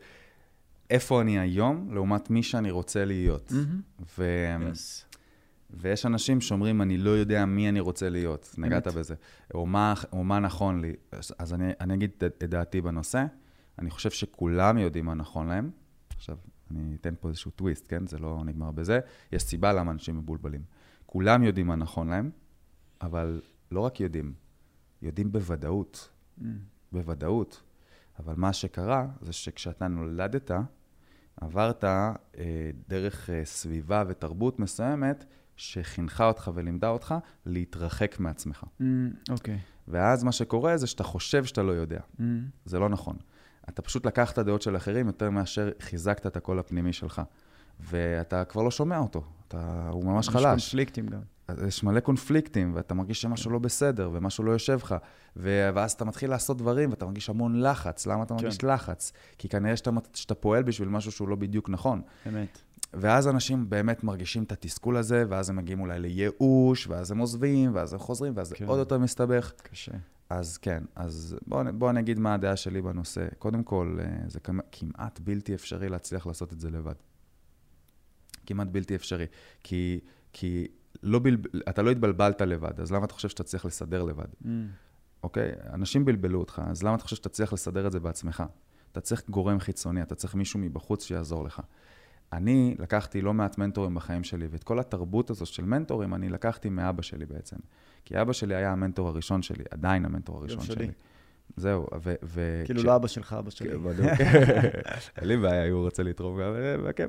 איפה אני היום, לעומת מי שאני רוצה להיות. Mm-hmm. ו... yes. ויש אנשים שאומרים, אני לא יודע מי אני רוצה להיות. נגעת בזה. או מה, או מה נכון לי. אז אני, אני אגיד את דעתי בנושא. אני חושב שכולם יודעים מה נכון להם. עכשיו, אני אתן פה איזשהו טוויסט, כן? זה לא נגמר בזה. יש סיבה למה אנשים מבולבלים. כולם יודעים מה נכון להם, אבל לא רק יודעים, יודעים בוודאות. Mm. בוודאות. אבל מה שקרה זה שכשאתה נולדת, עברת אה, דרך אה, סביבה ותרבות מסוימת, שחינכה אותך ולימדה אותך להתרחק מעצמך. אוקיי. Mm, okay. ואז מה שקורה זה שאתה חושב שאתה לא יודע. Mm. זה לא נכון. אתה פשוט לקח את הדעות של אחרים יותר מאשר חיזקת את הקול הפנימי שלך. ואתה כבר לא שומע אותו. אתה, הוא ממש חלש. יש קונפליקטים גם. יש מלא קונפליקטים, ואתה מרגיש שמשהו לא בסדר, ומשהו לא יושב לך. ואז אתה מתחיל לעשות דברים, ואתה מרגיש המון לחץ. למה אתה מרגיש לחץ? כי כנראה שאתה, שאתה פועל בשביל משהו שהוא לא בדיוק נכון. באמת. ואז אנשים באמת מרגישים את התסכול הזה, ואז הם מגיעים אולי לייאוש, ואז הם עוזבים, ואז הם חוזרים, ואז זה עוד יותר מסתבך. קשה. אז כן, אז בואו בוא נגיד מה הדעה שלי בנושא. קודם כל, זה כמעט בלתי אפשרי להצליח לעשות את זה לבד. כמעט בלתי אפשרי. כי, כי לא בל... אתה לא התבלבלת לבד, אז למה אתה חושב שאתה צריך לסדר לבד? Mm. אוקיי? אנשים בלבלו אותך, אז למה אתה חושב שאתה צריך לסדר את זה בעצמך? אתה צריך גורם חיצוני, אתה צריך מישהו מבחוץ שיעזור לך. אני לקחתי לא מעט מנטורים בחיים שלי, ואת כל התרבות הזו של מנטורים אני לקחתי מאבא שלי בעצם. כי אבא שלי היה המנטור הראשון שלי, עדיין המנטור הראשון שלי. זהו, ו... ו... כאילו לא אבא שלך, אבא שלי. בדיוק. אין לי בעיה, הוא רוצה לתרום גם, בכיף.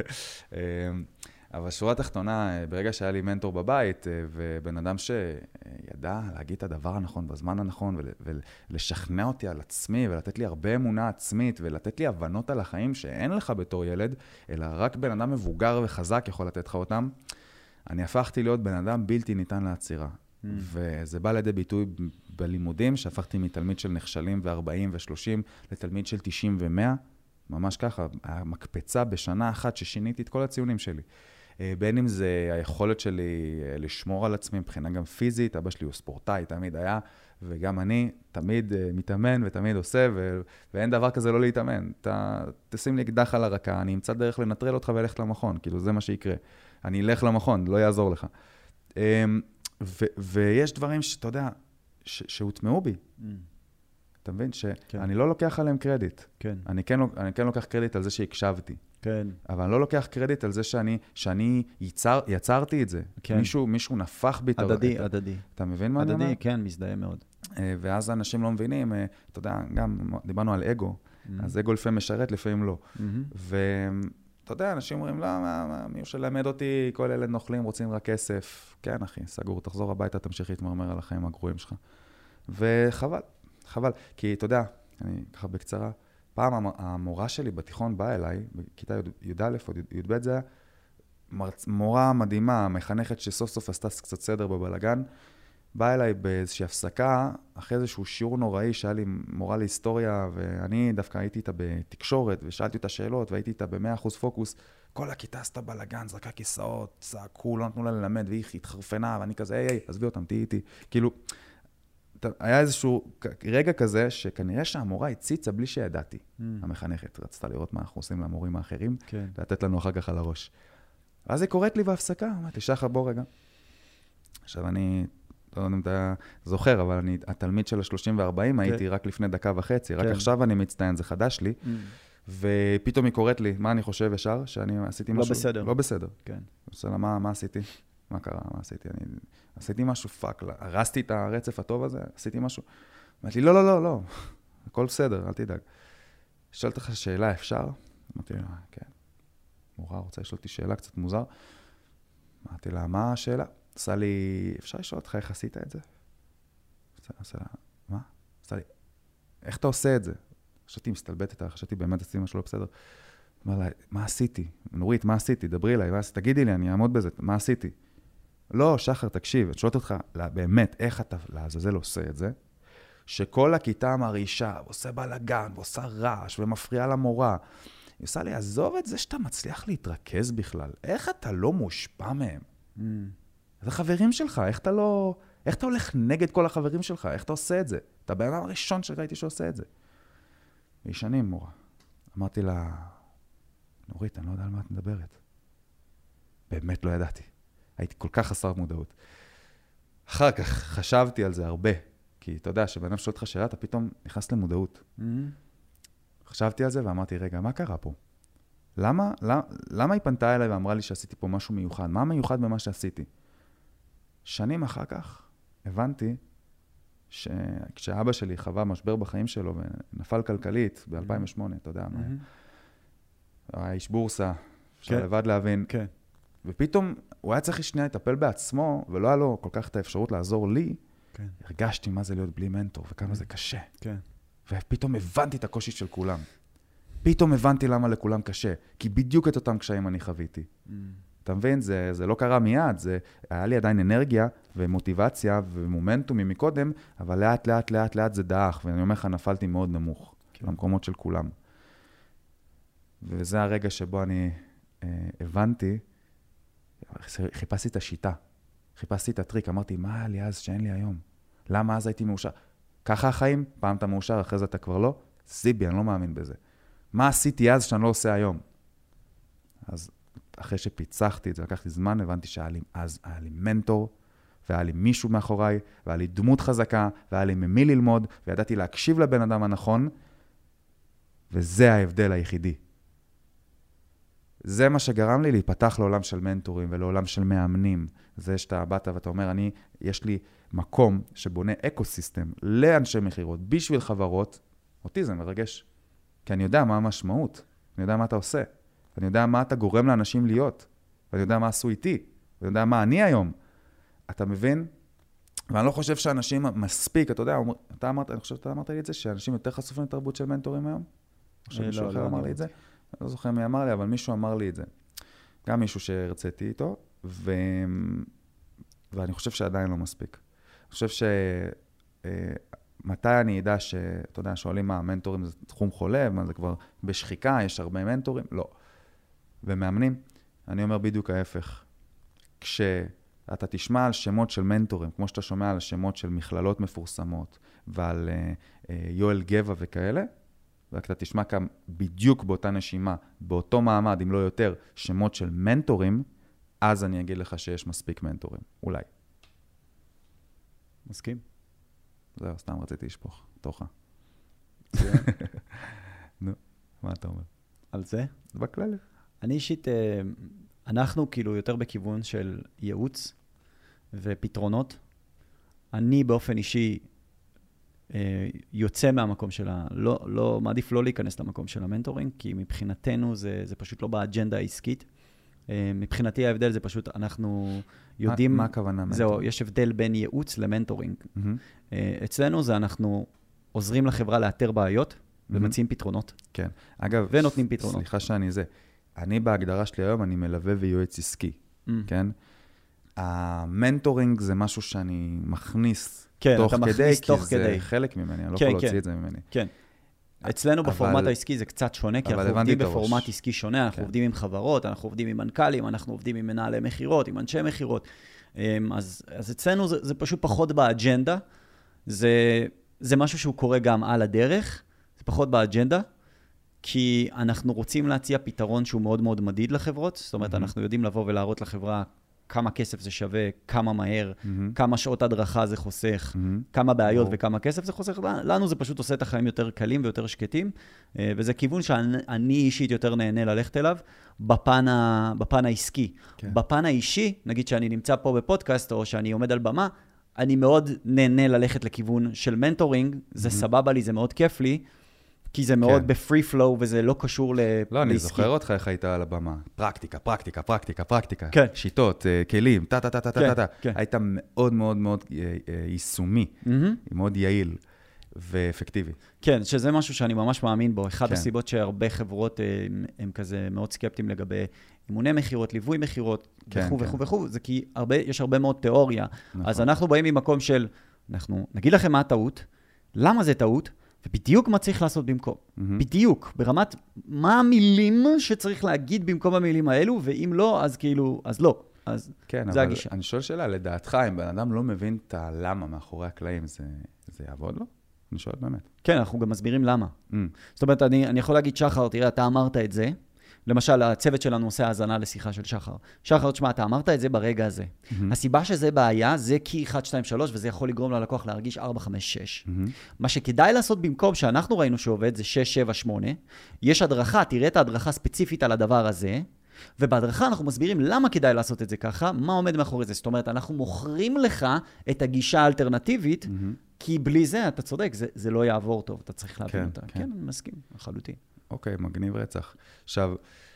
אבל שורה תחתונה, ברגע שהיה לי מנטור בבית, ובן אדם שידע להגיד את הדבר הנכון בזמן הנכון, ולשכנע אותי על עצמי, ולתת לי הרבה אמונה עצמית, ולתת לי הבנות על החיים שאין לך בתור ילד, אלא רק בן אדם מבוגר וחזק יכול לתת לך אותם, אני הפכתי להיות בן אדם בלתי ניתן לעצירה. Mm. וזה בא לידי ביטוי בלימודים, שהפכתי מתלמיד של נכשלים ו-ארבעים ו-שלושים לתלמיד של תשעים ו-מאה, ממש ככה, המקפצה בשנה אחת ששיניתי את כל הציונים שלי. בין אם זה היכולת שלי לשמור על עצמי מבחינה גם פיזית, אבא שלי הוא ספורטאי, תמיד היה, וגם אני תמיד מתאמן ותמיד עושה, ו... ואין דבר כזה לא להתאמן. אתה תשים לי אקדח על הרקה, אני אמצא דרך לנטרל אותך וללכת למכון, כאילו זה מה שיקרה. אני אלך למכון, לא יעזור לך. ו... ויש דברים שאתה יודע, ש... שהוטמעו בי. Mm. אתה מבין? שאני כן. לא לוקח עליהם קרדיט. כן. אני כן, אני כן לוקח קרדיט על זה שהקשבתי. כן. אבל אני לא לוקח קרדיט על זה שאני, שאני יצר, יצרתי את זה. כן. מישהו, מישהו נפח בי. הדדי, הדדי. אתה מבין מה אני אומר? הדדי, כן, מזדהה מאוד. ואז אנשים לא מבינים, אתה יודע, גם דיברנו על אגו, mm-hmm. אז אגו לפעמים משרת, לפעמים לא. Mm-hmm. ואתה יודע, אנשים אומרים, לא, מה, מה, מי שלמד אותי, כל אלה נוכלים, רוצים רק כסף. כן, אחי, סגור, תחזור הביתה, תמשיך להתמרמר על החיים הגרועים שלך. וחבל, חבל. כי אתה יודע, אני ככה בקצרה, פעם המורה שלי בתיכון באה אליי, בכיתה י' א' או י' ב' זה היה מורה מדהימה, מחנכת שסוף סוף עשתה קצת סדר בבלגן, באה אליי באיזושהי הפסקה, אחרי איזשהו שיעור נוראי שהיה לי מורה להיסטוריה, ואני דווקא הייתי איתה בתקשורת, ושאלתי אותה שאלות, והייתי איתה ב-מאה אחוז פוקוס, כל הכיתה עשתה בלגן, זרקה כיסאות, צעקו, לא נתנו לה ללמד, והיא התחרפנה, ואני כזה, היי, היי, עזבי אותם, תהי איתי. כאילו, היה איזשהו רגע כזה, שכנראה שהמורה הציצה בלי שידעתי. Mm. המחנכת רצתה לראות מה אנחנו עושים למורים האחרים, כן. ולתת לנו אחר כך על הראש. ואז היא קוראת לי בהפסקה, אמרתי, שחר, בוא רגע. עכשיו אני, לא יודע אם אתה זוכר, אבל אני, התלמיד של ה-שלושים ו-ארבעים, כן. הייתי רק לפני דקה וחצי, רק כן. עכשיו אני מצטיין, זה חדש לי, mm. ופתאום היא קוראת לי, מה אני חושב ישר? שאני עשיתי משהו... לא בסדר. לא בסדר. כן. בסדר, מה, מה עשיתי? מה קרה? מה עשיתי? אני... עשיתי משהו, פאק, הרסתי את הרצף הטוב הזה, עשיתי משהו. אמרתי, לא, לא, לא, לא, הכל בסדר, אל תדאג. שאלת לך שאלה, אפשר? אמרתי לה, כן. מורה רוצה לשאול אותי שאלה קצת מוזר. אמרתי לה, מה השאלה? עשה לי, אפשר לשאול אותך איך עשית את זה? עשה לה, מה? עשה לי, איך אתה עושה את זה? חשבתי מסתלבטת, חשבתי באמת עשיתי משהו לא בסדר. אמר לה, מה עשיתי? נורית, מה עשיתי? דברי אליי, תגידי לי, אני אעמוד בזה, מה עשיתי? לא, שחר, תקשיב, את שואלת אותך, באמת, איך אתה לעזאזל עושה את זה? שכל הכיתה מרעישה, ועושה בלגן, ועושה רעש, ומפריעה למורה. היא עושה לי, עזוב את זה שאתה מצליח להתרכז בכלל. איך אתה לא מושפע מהם? Mm. זה חברים שלך, איך אתה לא... איך אתה הולך נגד כל החברים שלך? איך אתה עושה את זה? אתה הבן אדם הראשון שראיתי שעושה את זה. והיא שנים, מורה. אמרתי לה, נורית, אני לא יודע על מה את מדברת. באמת לא ידעתי. הייתי כל כך חסר מודעות. אחר כך חשבתי על זה הרבה, כי אתה יודע שבן אדם שואל אותך שאלה, אתה פתאום נכנס למודעות. Mm-hmm. חשבתי על זה ואמרתי, רגע, מה קרה פה? למה, למה, למה היא פנתה אליי ואמרה לי שעשיתי פה משהו מיוחד? מה מיוחד במה שעשיתי? שנים אחר כך הבנתי שכשאבא שלי חווה משבר בחיים שלו ונפל כלכלית ב-אלפיים ושמונה, mm-hmm. אתה יודע, mm-hmm. היה איש בורסה, אפשר okay. לבד להבין. כן. Okay. ופתאום הוא היה צריך שנייה לטפל בעצמו, ולא היה לו כל כך את האפשרות לעזור לי. כן. הרגשתי מה זה להיות בלי מנטור, וכמה כן. זה קשה. כן. ופתאום הבנתי את הקושי של כולם. פתאום הבנתי למה לכולם קשה, כי בדיוק את אותם קשיים אני חוויתי. Mm. אתה מבין? זה, זה לא קרה מיד, זה, היה לי עדיין אנרגיה ומוטיבציה ומומנטומים מקודם, אבל לאט, לאט, לאט, לאט זה דאח, ואני אומר לך, נפלתי מאוד נמוך, כן. למקומות של כולם. וזה הרגע שבו אני אה, הבנתי, חיפשתי את השיטה, חיפשתי את הטריק, אמרתי, מה היה לי אז שאין לי היום? למה אז הייתי מאושר? ככה החיים, פעם אתה מאושר, אחרי זה אתה כבר לא? זיבי, אני לא מאמין בזה. מה עשיתי אז שאני לא עושה היום? אז אחרי שפיצחתי את זה, לקחתי זמן, הבנתי שהיה לי, אז היה לי מנטור, והיה לי מישהו מאחוריי, והיה לי דמות חזקה, והיה לי ממי ללמוד, וידעתי להקשיב לבן אדם הנכון, וזה ההבדל היחידי. זה מה שגרם לי להיפתח לעולם של מנטורים ולעולם של מאמנים. זה שאתה באת ואתה אומר, אני, יש לי מקום שבונה אקוסיסטם לאנשי מחירות, בשביל חברות, אותי זה מרגש. כי אני יודע מה המשמעות, אני יודע מה אתה עושה, אני יודע מה אתה גורם לאנשים להיות, ואני יודע מה עשו איתי, ואני יודע מה אני היום. אתה מבין? ואני לא חושב שאנשים מספיק, אתה יודע, אתה אמרת, אני חושב שאתה אמרת לי את זה, שאנשים יותר חשופים לתרבות של מנטורים היום? או שמישהו אחר אמר לי את זה? לא זוכר מי אמר לי, אבל מישהו אמר לי את זה. גם מישהו שהרציתי איתו, ו... ואני חושב שעדיין לא מספיק. אני חושב מתי אני ידע ש... אתה יודע, שואלים מה, מנטורים זה תחום חולה, מה זה כבר בשחיקה, יש הרבה מנטורים? לא. ומאמנים, אני אומר בדיוק ההפך. כשאתה תשמע על שמות של מנטורים, כמו שאתה שומע על שמות של מכללות מפורסמות, ועל uh, uh, יואל גבע וכאלה, ואתה תשמע כאן בדיוק באותה נשימה, באותו מעמד, אם לא יותר, שמות של מנטורים, אז אני אגיד לך שיש מספיק מנטורים. אולי. מסכים. זהו, סתם רציתי לשפוך, תוכה. נו, מה אתה אומר? על זה? בכללי. אני אישית, אנחנו כאילו יותר בכיוון של ייעוץ ופתרונות. אני באופן אישי יוצא מהמקום שלה, לא, לא, מעדיף לא להיכנס למקום של המנטורינג, כי מבחינתנו זה, זה פשוט לא באג'נדה העסקית. מבחינתי ההבדל זה פשוט, אנחנו יודעים... מה, מה הכוונה מנטורינג? זהו, יש הבדל בין ייעוץ למנטורינג. Mm-hmm. אצלנו זה אנחנו עוזרים לחברה לאתר בעיות, mm-hmm. ומציעים פתרונות. כן. אגב, ונותנים פתרונות. סליחה שאני זה. אני בהגדרה שלי היום, אני מלווה ויועץ עסקי, mm-hmm. כן? המנטורינג זה משהו שאני מכניס כן, תוך אתה כדי, מכניס כי תוך זה כדי. חלק ממני, אני לא כן, יכול כן. להוציא את זה ממני. כן. אצלנו אבל, בפורמט העסקי זה קצת שונה, כי אנחנו עובדים בפורמט הראש. עסקי שונה, אנחנו כן. עובדים עם חברות, אנחנו עובדים עם מנכ"לים, אנחנו עובדים עם מנהלי מחירות, עם אנשי מחירות. אז, אז אצלנו זה, זה פשוט פחות באג'נדה, זה, זה משהו שהוא קורה גם על הדרך, זה פחות באג'נדה, כי אנחנו רוצים להציע פתרון שהוא מאוד מאוד מדיד לחברות, זאת אומרת, mm-hmm. אנחנו יודעים לבוא ולהראות לחברה כמה כסף זה שווה, כמה מהר, mm-hmm. כמה שעות הדרכה זה חוסך, mm-hmm. כמה בעיות oh. וכמה כסף זה חוסך. לנו זה פשוט עושה את החיים יותר קלים ויותר שקטים, וזה כיוון שאני אישית יותר נהנה ללכת אליו, בפן, ה... בפן העסקי. Okay. בפן האישי, נגיד שאני נמצא פה בפודקאסט, או שאני עומד על במה, אני מאוד נהנה ללכת לכיוון של מנטורינג, זה mm-hmm. סבבה לי, זה מאוד כיף לי, כי זה מאוד כן. בפרי פלואו, וזה לא קשור לעסקי. לא, אני זוכר אותך איך היית על הבמה. פרקטיקה, פרקטיקה, פרקטיקה, פרקטיקה. כן. שיטות, כלים, טה, טה, טה, טה, כן, טה. כן. היית מאוד מאוד מאוד יישומי, mm-hmm. מאוד יעיל ואפקטיבי. כן, שזה משהו שאני ממש מאמין בו. אחד כן. הסיבות שהרבה חברות הם, הם כזה מאוד סקפטיים לגבי אימוני מחירות, ליווי מחירות, כן, וכו' כן. וכו' וכו', זה כי הרבה, יש הרבה מאוד תיאוריה. נכון. אז אנחנו באים ממקום של, אנחנו נגיד לכם מה הטעות, למה זה טעות, ובדיוק מה צריך לעשות במקום. Mm-hmm. בדיוק, ברמת מה המילים שצריך להגיד במקום המילים האלו, ואם לא, אז כאילו, אז לא. אז כן, זה אבל הגישה. אני שואל שאלה, לדעתך, אם בן אדם לא מבין את הלמה מאחורי הקלעים, זה, זה יעבוד לו? אני שואל באמת. כן, אנחנו גם מסבירים למה. Mm. זאת אומרת, אני, אני יכול להגיד, שחר, תראה, אתה אמרת את זה, למשל, הצוות שלנו עושה האזנה לשיחה של שחר. שחר, תשמע, אתה אמרת את זה ברגע הזה. Mm-hmm. הסיבה שזה בעיה, זה כי אחת, שתיים, שלוש, וזה יכול לגרום ללקוח להרגיש ארבע, חמש, שש. Mm-hmm. מה שכדאי לעשות במקום שאנחנו ראינו שעובד, זה שש, שבע, שמונה. יש הדרכה, תראה את ההדרכה ספציפית על הדבר הזה, ובהדרכה אנחנו מסבירים למה כדאי לעשות את זה ככה, מה עומד מאחורי זה. זאת אומרת, אנחנו מוכרים לך את הגישה האלטרנטיבית, mm-hmm. כי בלי זה, אתה צודק, זה, זה לא יעבור טוב, אתה צריך להבין כן, אותה. כן. כן, אני מסכים, לחלוטין. אוקיי, מגניב רצח. עכשיו,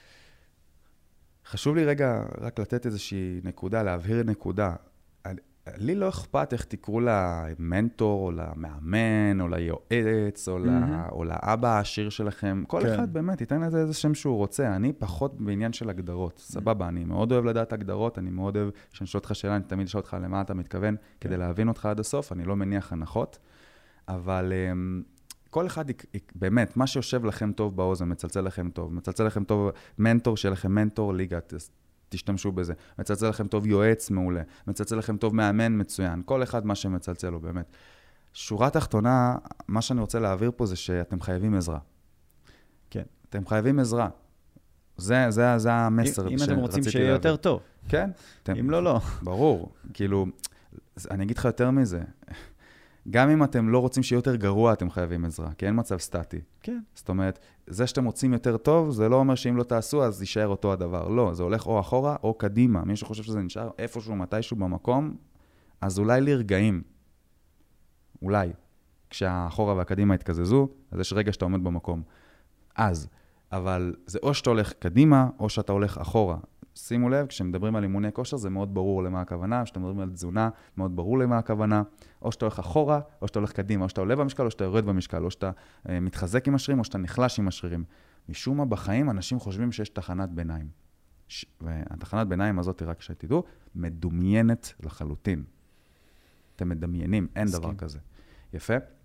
חשוב לי רגע רק לתת איזושהי נקודה, להבהיר נקודה. לי לא אכפת איך תקראו למנטור, או למאמן, או ליועץ, או, mm-hmm. לה, או לאבא העשיר שלכם. כל כן. אחד באמת ייתן לזה איזה שם שהוא רוצה. אני פחות בעניין של הגדרות. Mm-hmm. סבבה, אני מאוד אוהב לדעת הגדרות, אני מאוד אוהב שאני שואל אותך שאלה, אני תמיד אשאל אותך למה אתה מתכוון, כן. כדי להבין אותך עד הסוף. אני לא מניח הנחות, אבל כל אחד, באמת, מה שיושב לכם טוב באוזן, מצלצל לכם טוב, מצלצל לכם טוב, מנטור שלכם, מנטור ליגה, תשתמשו בזה. מצלצל לכם טוב יועץ מעולה, מצלצל לכם טוב מאמן מצוין, כל אחד מה שמצלצל לו באמת. שורה תחתונה, מה שאני רוצה להעביר פה זה שאתם חייבים עזרה. כן. אתם חייבים עזרה. זה, זה, זה המסר אם אתם רוצים שיהיה יותר טוב. כן. אם לא, לא. ברור. כאילו, אני אגיד לך יותר מזה. גם אם אתם לא רוצים שיהיה יותר גרוע, אתם חייבים עזרה, כי אין מצב סטטי. כן. זאת אומרת, זה שאתם רוצים יותר טוב, זה לא אומר שאם לא תעשו, אז יישאר אותו הדבר. לא, זה הולך או אחורה או קדימה. מי שחושב שזה נשאר איפשהו, מתישהו במקום, אז אולי לרגעים. אולי. כשהאחורה והקדימה התקזזו, אז יש רגע שאתה עומד במקום. אז, אבל זה או שאתה הולך קדימה, או שאתה הולך אחורה. שימו לב, כשמדברים על אימוני כושר, זה מאוד ברור למה הכוונה, כשאתם מדברים על תזונה, מאוד ברור למה הכוונה, או שאתה הולך אחורה, או שאתה הולך קדימה, או שאתה עולה במשקל, או שאתה יורד במשקל, או שאתה אה, מתחזק עם השרירים, או שאתה נחלש עם השרירים. משום מה בחיים, אנשים חושבים שיש תחנת ביניים. ש... והתחנת ביניים הזאת, רק שתדעו, מדומיינת לחלוטין. אתם מדמיינים, אין דבר כזה. יפה?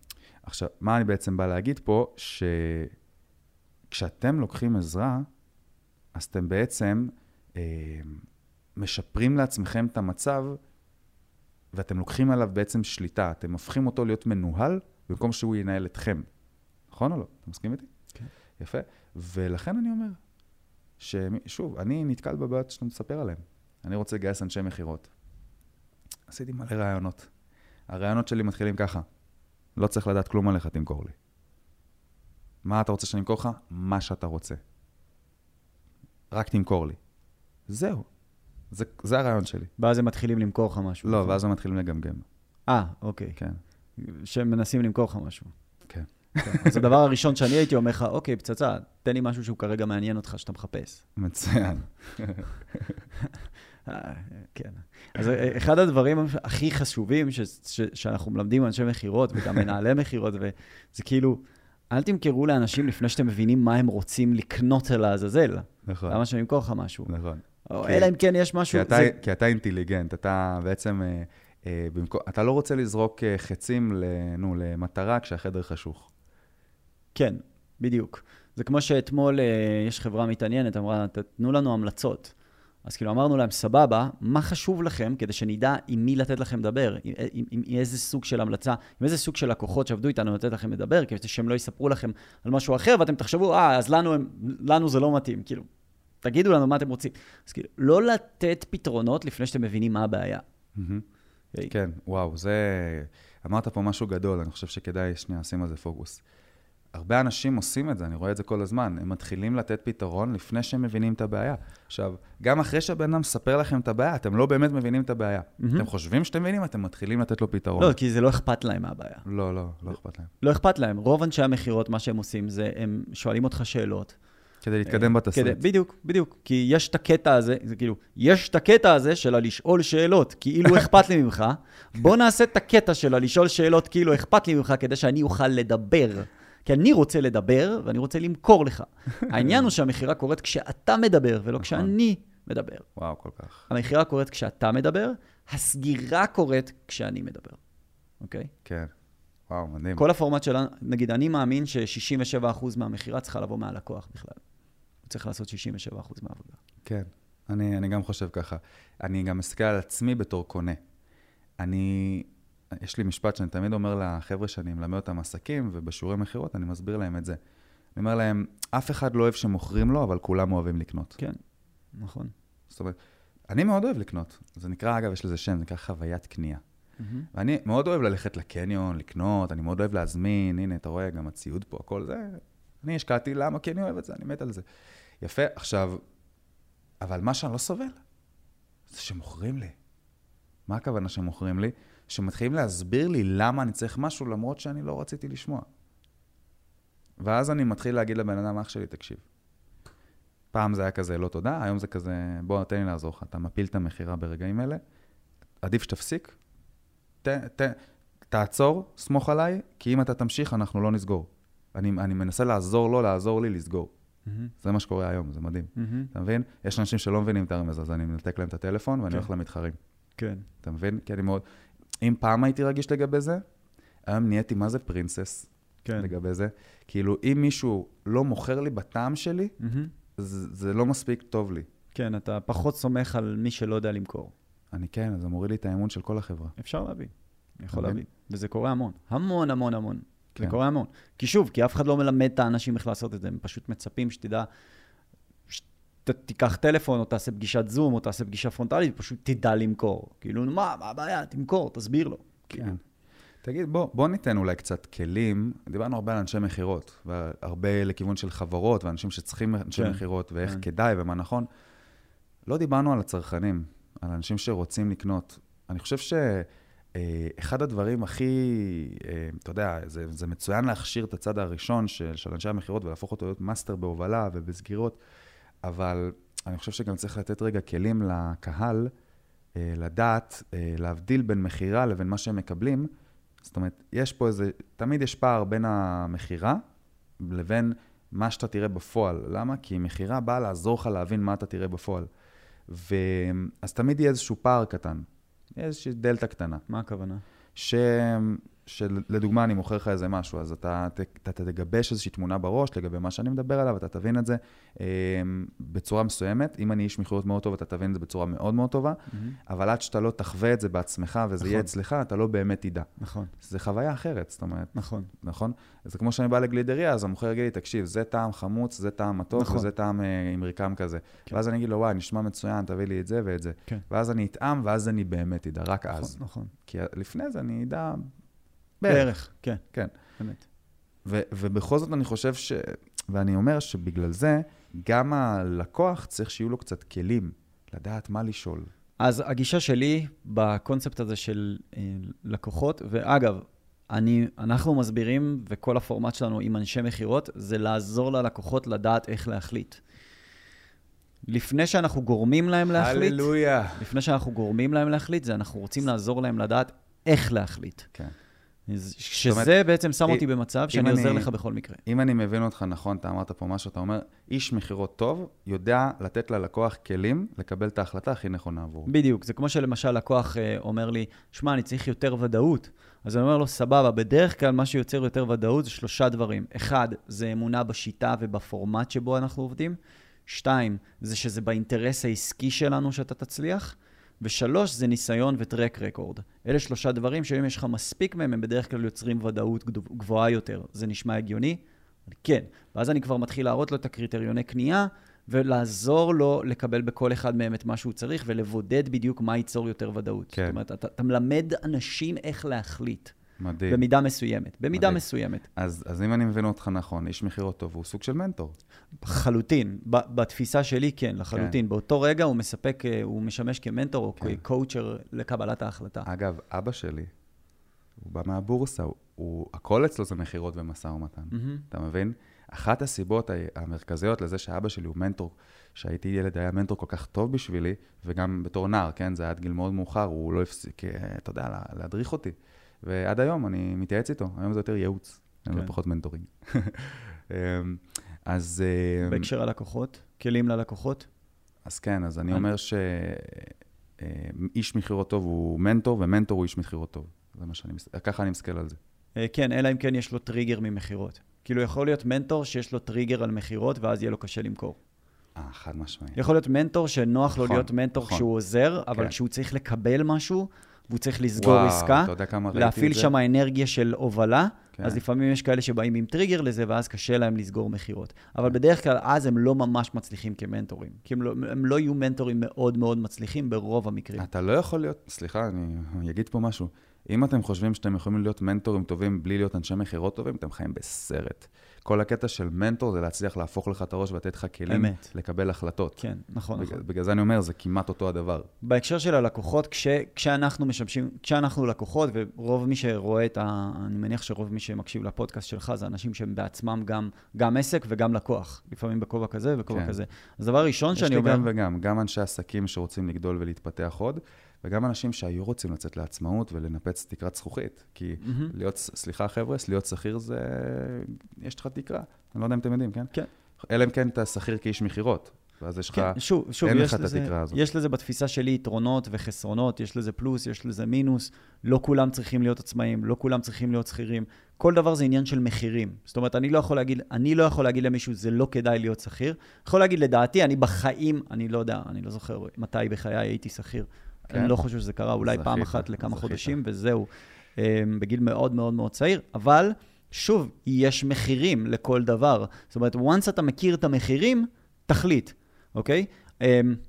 עכשיו, מה אני בעצם בא להגיד פה? שכשאתם לוקחים עזרה, אז אתם בעצם אה, משפרים לעצמכם את המצב, ואתם לוקחים עליו בעצם שליטה. אתם הופכים אותו להיות מנוהל, במקום שהוא ינהל אתכם. נכון או לא? אתה מסכים איתי? כן. יפה. ולכן אני אומר, ששוב, אני נתקל בבעיות שאתה מספר עליהן. אני רוצה לגייס אנשי מחירות. עשיתי מלא רעיונות. הרעיונות שלי מתחילים ככה. לא צריך לדעת כלום עליך, תמכור לי. מה אתה רוצה שאני אמכור לך? מה שאתה רוצה. רק תמכור לי. זהו. זה, זה הרעיון שלי. ואז הם מתחילים למכור לך משהו. לא, ואז הם מתחילים לגמגם. אה, אוקיי. כן. שהם מנסים למכור לך משהו. כן. אז הדבר הראשון שאני הייתי אומר לך, אוקיי, פצצה, תן לי משהו שהוא כרגע מעניין אותך, שאתה מחפש. מצוין. כן. אז אחד הדברים הכי חשובים שאנחנו מלמדים אנשי מחירות, וגם מנהלי מחירות, וזה כאילו, אל תמכרו לאנשים לפני שאתם מבינים מה הם רוצים לקנות על העזאזל. נכון. למה שאני אמכור לך משהו. נכון. אלא אם כן יש משהו... כי אתה אינטליגנט, אתה בעצם, אתה לא רוצה לזרוק חצים למטרה כשהחדר חשוך. כן, בדיוק. זה כמו שאתמול יש חברה מתעניינת, אמרה, תתנו לנו המלצות. אז כאילו אמרנו להם, סבבה, מה חשוב לכם כדי שנדע עם מי לתת לכם לדבר, עם, עם, עם איזה סוג של המלצה, עם איזה סוג של לקוחות שעבדו איתנו לתת לכם לדבר, כדי שהם לא יספרו לכם על משהו אחר, ואתם תחשבו, אה, אז לנו, לנו זה לא מתאים, כאילו, תגידו לנו מה אתם רוצים. אז כאילו, לא לתת פתרונות לפני שאתם מבינים מה הבעיה. כן, וואו, זה... אמרת פה משהו גדול, אני חושב שכדאי שנייה לשים על זה פוקוס. הרבה אנשים עושים את זה, אני רואה את זה כל הזמן. הם מתחילים לתת פתרון לפני שהם מבינים את הבעיה. עכשיו, גם אחרי שהבן אדם מספר לכם את הבעיה, אתם לא באמת מבינים את הבעיה. Mm-hmm. אתם חושבים שאתם מבינים, אתם מתחילים לתת לו פתרון. לא, כי זה לא אכפת להם מהבעיה. לא, לא, לא אכפת להם. לא אכפת להם. רוב אנשי המחירות, מה שהם עושים זה, הם שואלים אותך שאלות. כדי להתקדם בתסריט. כדי, בדיוק, בדיוק. כי יש את הקטע הזה, זה כאילו, יש את הקטע הזה של לשאול שאלות, כאילו אכפת לי ממך. בוא נעשה את הקטע של לשאול שאלות, כאילו אכפת לי ממך, כדי שאני אוכל לדבר. כי אני רוצה לדבר, ואני רוצה למכור לך. העניין הוא שהמחירה קורית כשאתה מדבר, ולא כשאני מדבר. וואו, כל כך. המחירה קורית כשאתה מדבר, הסגירה קורית כשאני מדבר. אוקיי? כן. וואו, מדהים. כל הפורמט שלנו, נגיד, אני מאמין ש-שישים ושבעה אחוז מהמחירה צריכה לבוא מהלקוח בכלל. הוא צריך לעשות שישים ושבעה אחוז מהעבודה. כן, אני, אני גם חושב ככה. אני גם מסתכל על עצמי בתור קונה. אני... יש לי משפט שאני תמיד אומר לחבר'ה שאני מלמד אותם עסקים, ובשיעורי מחירות אני מסביר להם את זה. אני אומר להם, אף אחד לא אוהב שמוכרים לו, אבל כולם אוהבים לקנות. כן, נכון. זאת אומרת, אני מאוד אוהב לקנות. זה נקרא, אגב, יש לזה שם, זה נקרא חוויית קנייה. Mm-hmm. ואני מאוד אוהב ללכת לקניון, לקנות, אני מאוד אוהב להזמין, הנה, אתה רואה, גם הציוד פה, הכל זה. אני השקעתי, למה? כי אני אוהב את זה, אני מת על זה. יפה, עכשיו, אבל מה שאני לא סובל, זה שמוכרים לי. מה הכוונה שמוכרים לי? שמתחילים להסביר לי למה אני צריך משהו, למרות שאני לא רציתי לשמוע. ואז אני מתחיל להגיד לבן אדם, אח שלי, תקשיב. פעם זה היה כזה, לא תודה, היום זה כזה, בוא, תן לי לעזור לך. אתה מפיל את המחירה ברגעים אלה, עדיף שתפסיק, ת, ת, תעצור, סמוך עליי, כי אם אתה תמשיך, אנחנו לא נסגור. אני, אני מנסה לעזור לו, לעזור לי לסגור. Mm-hmm. זה מה שקורה היום, זה מדהים. Mm-hmm. אתה מבין? יש אנשים שלא מבינים את הרמז, אז אני מנתק להם את הטלפון, ואני הולך למתחרים. כן. אתה מבין? כי אני מאוד... אם פעם הייתי רגיש לגבי זה, היום נהייתי מה זה פרינסס כן. לגבי זה. כאילו, אם מישהו לא מוכר לי בטעם שלי, mm-hmm. זה, זה לא מספיק טוב לי. כן, אתה פחות סומך על מי שלא יודע למכור. אני כן, זה מוריד לי את האמון של כל החברה. אפשר להבין. אני יכול להבין. וזה קורה המון. המון, המון, המון. כן. זה קורה המון. כי שוב, כי אף אחד לא מלמד את האנשים איך לעשות את זה. הם פשוט מצפים שתדע, תיקח טלפון, או תעשה פגישת זום, או תעשה פגישה פרונטלית, ופשוט תדע למכור. כאילו, מה, מה הבעיה? תמכור, תסביר לו. כן. תגיד, בוא, בוא ניתן אולי קצת כלים. דיברנו הרבה על אנשי מחירות, והרבה לכיוון של חברות, ואנשים שצריכים אנשי כן. מחירות, ואיך כן. כדאי ומה נכון. לא דיברנו על הצרכנים, על אנשים שרוצים לקנות. אני חושב שאחד הדברים הכי, אתה יודע, זה, זה מצוין להכשיר את הצד הראשון של, של אנשי המחירות, ולהפוך אותו להיות מאסטר בהובלה ובסגירות, אבל אני חושב שגם צריך לתת רגע כלים לקהל, לדעת, להבדיל בין מחירה לבין מה שהם מקבלים. זאת אומרת, יש פה איזה, תמיד יש פער בין המחירה לבין מה שאתה תראה בפועל. למה? כי מחירה באה לעזור לך להבין מה אתה תראה בפועל. ואז תמיד יהיה איזשהו פער קטן, איזושהי דלטה קטנה. מה הכוונה? ש... שלדוגמה אני מוכר לך איזה משהו, אז אתה, אתה תגבש איזושהי תמונה בראש לגבי מה שאני מדבר עליו, אתה תבין את זה בצורה מסוימת. אם אני איש מכירות מאוד טוב, אתה תבין את זה בצורה מאוד מאוד טובה, אבל עד שאתה לא תחווה את זה בעצמך, וזה יהיה אצלך, אתה לא באמת תדע. נכון. זה חוויה אחרת, זאת אומרת. נכון. נכון? זה כמו שאני בא לגלידריה, אז המוכר יגיד לי, תקשיב, זה טעם חמוץ, זה טעם מתוק, וזה טעם עם רקם כזה. ואז אני אגיד לו, וואי, נשמע מצוין, תביא לי את זה ואת זה. ואז אני אטעם, ואז אני באמת אדע, רק אז. נכון. כי לפני זה אני אדע בערך, כן. כן. באמת. ו- ובכל זאת אני חושב ש... ואני אומר שבגלל זה, גם הלקוח צריך שיהיו לו קצת כלים, לדעת מה לשאול. אז הגישה שלי בקונספט הזה של אה, לקוחות, ואגב, אני, אנחנו מסבירים, וכל הפורמט שלנו עם אנשי מחירות, זה לעזור ללקוחות לדעת איך להחליט. לפני שאנחנו גורמים להם להחליט, הללויה. לפני שאנחנו גורמים להם להחליט, זה אנחנו רוצים לעזור להם לדעת איך להחליט. כן. שזה בעצם שם אותי במצב שאני עוזר לך בכל מקרה. אם אני מבין אותך נכון, אתה אמרת פה משהו, אתה אומר, איש מחירות טוב יודע לתת ללקוח כלים לקבל את ההחלטה הכי נכונה עבור. בדיוק, זה כמו שלמשל לקוח אומר לי, שמע, אני צריך יותר ודאות. אז אני אומר לו, סבבה, בדרך כלל מה שיוצר יותר ודאות זה שלושה דברים. אחד, זה אמונה בשיטה ובפורמט שבו אנחנו עובדים. שתיים, זה שזה באינטרס העסקי שלנו שאתה תצליח. ושלוש, זה ניסיון וטרק רקורד. אלה שלושה דברים שאם יש לך מספיק מהם, הם בדרך כלל יוצרים ודאות גבוהה יותר. זה נשמע הגיוני? כן. ואז אני כבר מתחיל להראות לו את הקריטריוני קנייה, ולעזור לו לקבל בכל אחד מהם את מה שהוא צריך, ולבודד בדיוק מה ייצור יותר ודאות. כן. זאת אומרת, אתה, אתה מלמד אנשים איך להחליט. מדהים. במידה מסוימת. במידה מדהים. מסוימת. אז, אז אם אני מבין אותך נכון, איש מחירות טוב, הוא סוג של מנטור. חלוטין. בתפיסה שלי, כן, לחלוטין. כן. באותו רגע הוא מספק, הוא משמש כמנטור או כן. כקואוצ'ר לקבלת ההחלטה. אגב, אבא שלי, הוא בא מהבורסה, הוא, הוא, הכל אצלו זה מחירות ומשא ומתן. Mm-hmm. אתה מבין? אחת הסיבות המרכזיות לזה שאבא שלי הוא מנטור, שהייתי ילד, היה מנטור כל כך טוב בשבילי, וגם בתור נער, כן, זה היה עד גיל מאוד מאוחר, הוא לא הפסיק, אתה יודע, להדריך אותי. ועד היום אני מתייעץ איתו, היום זה יותר ייעוץ, כן. פחות מנטורינג. אז... בהקשר הלקוחות, כלים ללקוחות? אז כן, אז אני אומר שאיש מחירות טוב הוא מנטור, ומנטור הוא איש מחירות טוב. זה מה שאני, ככה אני מסתכל על זה. כן, אלא אם כן יש לו טריגר ממחירות. כאילו יכול להיות מנטור שיש לו טריגר על מחירות, ואז יהיה לו קשה למכור. אה, חד משמעי. יכול להיות מנטור שנוח לו להיות מנטור כשהוא עוזר, אבל כשהוא צריך לקבל משהו, והוא צריך לסגור עסקה, להפעיל שם האנרגיה של הובלה, אז לפעמים יש כאלה שבאים עם טריגר לזה, ואז קשה להם לסגור מחירות. אבל בדרך כלל, אז הם לא ממש מצליחים כמנטורים, כי הם לא יהיו מנטורים מאוד מאוד מצליחים ברוב המקרים. אתה לא יכול להיות, סליחה, אני אגיד פה משהו, אם אתם חושבים שאתם יכולים להיות מנטורים טובים בלי להיות אנשי מחירות טובים, אתם חיים בסרט. כל הקטע של מנטור זה להצליח להפוך לך את הראש ולתת לך כלים אמת. לקבל החלטות. כן, נכון, בג... נכון. בגלל זה אני אומר, זה כמעט אותו הדבר. בהקשר של הלקוחות, כש... כשאנחנו משמשים, כשאנחנו לקוחות, ורוב מי שרואה את ה... אני מניח שרוב מי שמקשיב לפודקאסט שלך, זה אנשים שהם בעצמם גם, גם עסק וגם לקוח. לפעמים בכובע כזה וכובע כן. כזה. אז דבר ראשון שאני אומר... יש לי גם וגם, גם אנשי עסקים שרוצים לגדול ולהתפתח עוד, וגם אנשים שהיו רוצים לצאת לעצמאות ולנפץ תקרת זכוכית. כי mm-hmm. להיות, סליחה חבר'ה, להיות שכיר זה... יש לך תקרה. אני לא יודע אם אתם יודעים, כן? כן. אלא אם כן אתה שכיר כאיש מחירות. ואז יש לך... כן, שוב, שוב, אין יש לך לזה, את התקרה הזאת. יש לזה בתפיסה שלי יתרונות וחסרונות, יש לזה פלוס, יש לזה מינוס. לא כולם צריכים להיות עצמאים, לא כולם צריכים להיות שכירים. כל דבר זה עניין של מחירים. זאת אומרת, אני לא יכול להגיד, אני לא יכול להגיד למישהו, זה לא כדאי להיות שכיר. יכול להגיד, לדעתי, אני בחיים, אני לא יודע, אני לא זוכר מתי בחיי הייתי שכיר. כן. אני לא חושב שזה קרה אולי פעם אחת לכמה חודשים, וזהו, בגיל מאוד מאוד מאוד צעיר. אבל, שוב, יש מחירים לכל דבר. זאת אומרת, once אתה מכיר את המחירים, תחליט, אוקיי? אתה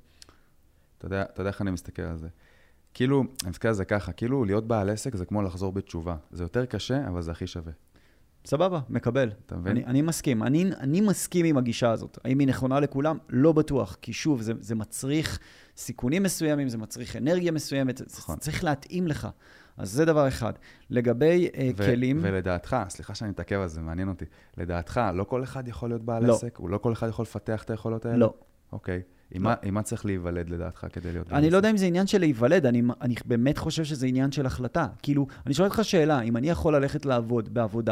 יודע, אתה יודע איך אני מסתכל על זה. כאילו, אני מסתכל על זה ככה, כאילו להיות בעל עסק זה כמו לחזור בתשובה. זה יותר קשה, אבל זה הכי שווה. סבבה, מקבל. אתה מבין? אני, אני מסכים. אני, אני מסכים עם הגישה הזאת. האם היא נכונה לכולם? לא בטוח. כי שוב, זה, זה מצריך סיכונים מסוימים, זה מצריך אנרגיה מסוימת, נכון. זה צריך להתאים לך. אז זה דבר אחד. לגבי uh, ו- כלים... ולדעתך, סליחה שאני מתעכב על זה, מעניין אותי. לדעתך, לא כל אחד יכול להיות בעל לא. עסק? הוא לא כל אחד יכול לפתח את היכולות האלה? לא. אוקיי. עם לא. מה, עם מה צריך להיוולד לדעתך כדי להיות בעל אני עסק? לא יודע אם זה עניין של להיוולד, אני, אני באמת חושב שזה עניין של החלטה. כאילו, אני שואל אותך שאלה, אם אני יכול ללכת לעבוד בעבודה,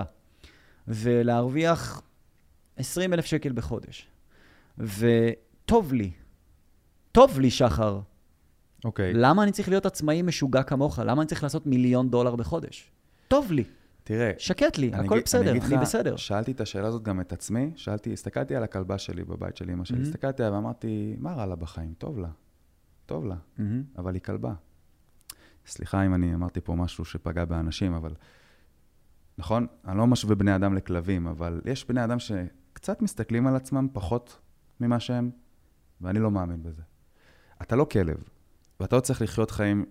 ולהרוויח עשרים אלף שקל בחודש, וטוב לי, טוב לי שחר, אוקיי. למה אני צריך להיות עצמאי משוגע כמוך? למה אני צריך לעשות מיליון דולר בחודש? טוב לי. תראה, שקט לי, הכל אני, בסדר, אני, אני בסדר. שאלתי את השאלה הזאת גם את עצמי, שאלתי, הסתכלתי על הכלבה שלי בבית שלי, אמא שלי, mm-hmm. הסתכלתי עליה ואמרתי, מה רע לה בחיים? טוב לה, טוב לה, mm-hmm. אבל היא כלבה. סליחה אם אני אמרתי פה משהו שפגע באנשים, אבל נכון, אני לא משווה בני אדם לכלבים, אבל יש בני אדם שקצת מסתכלים על עצמם פחות ממה שהם, ואני לא מאמין בזה. אתה לא כלב, ואתה לא צריך לחיות חיים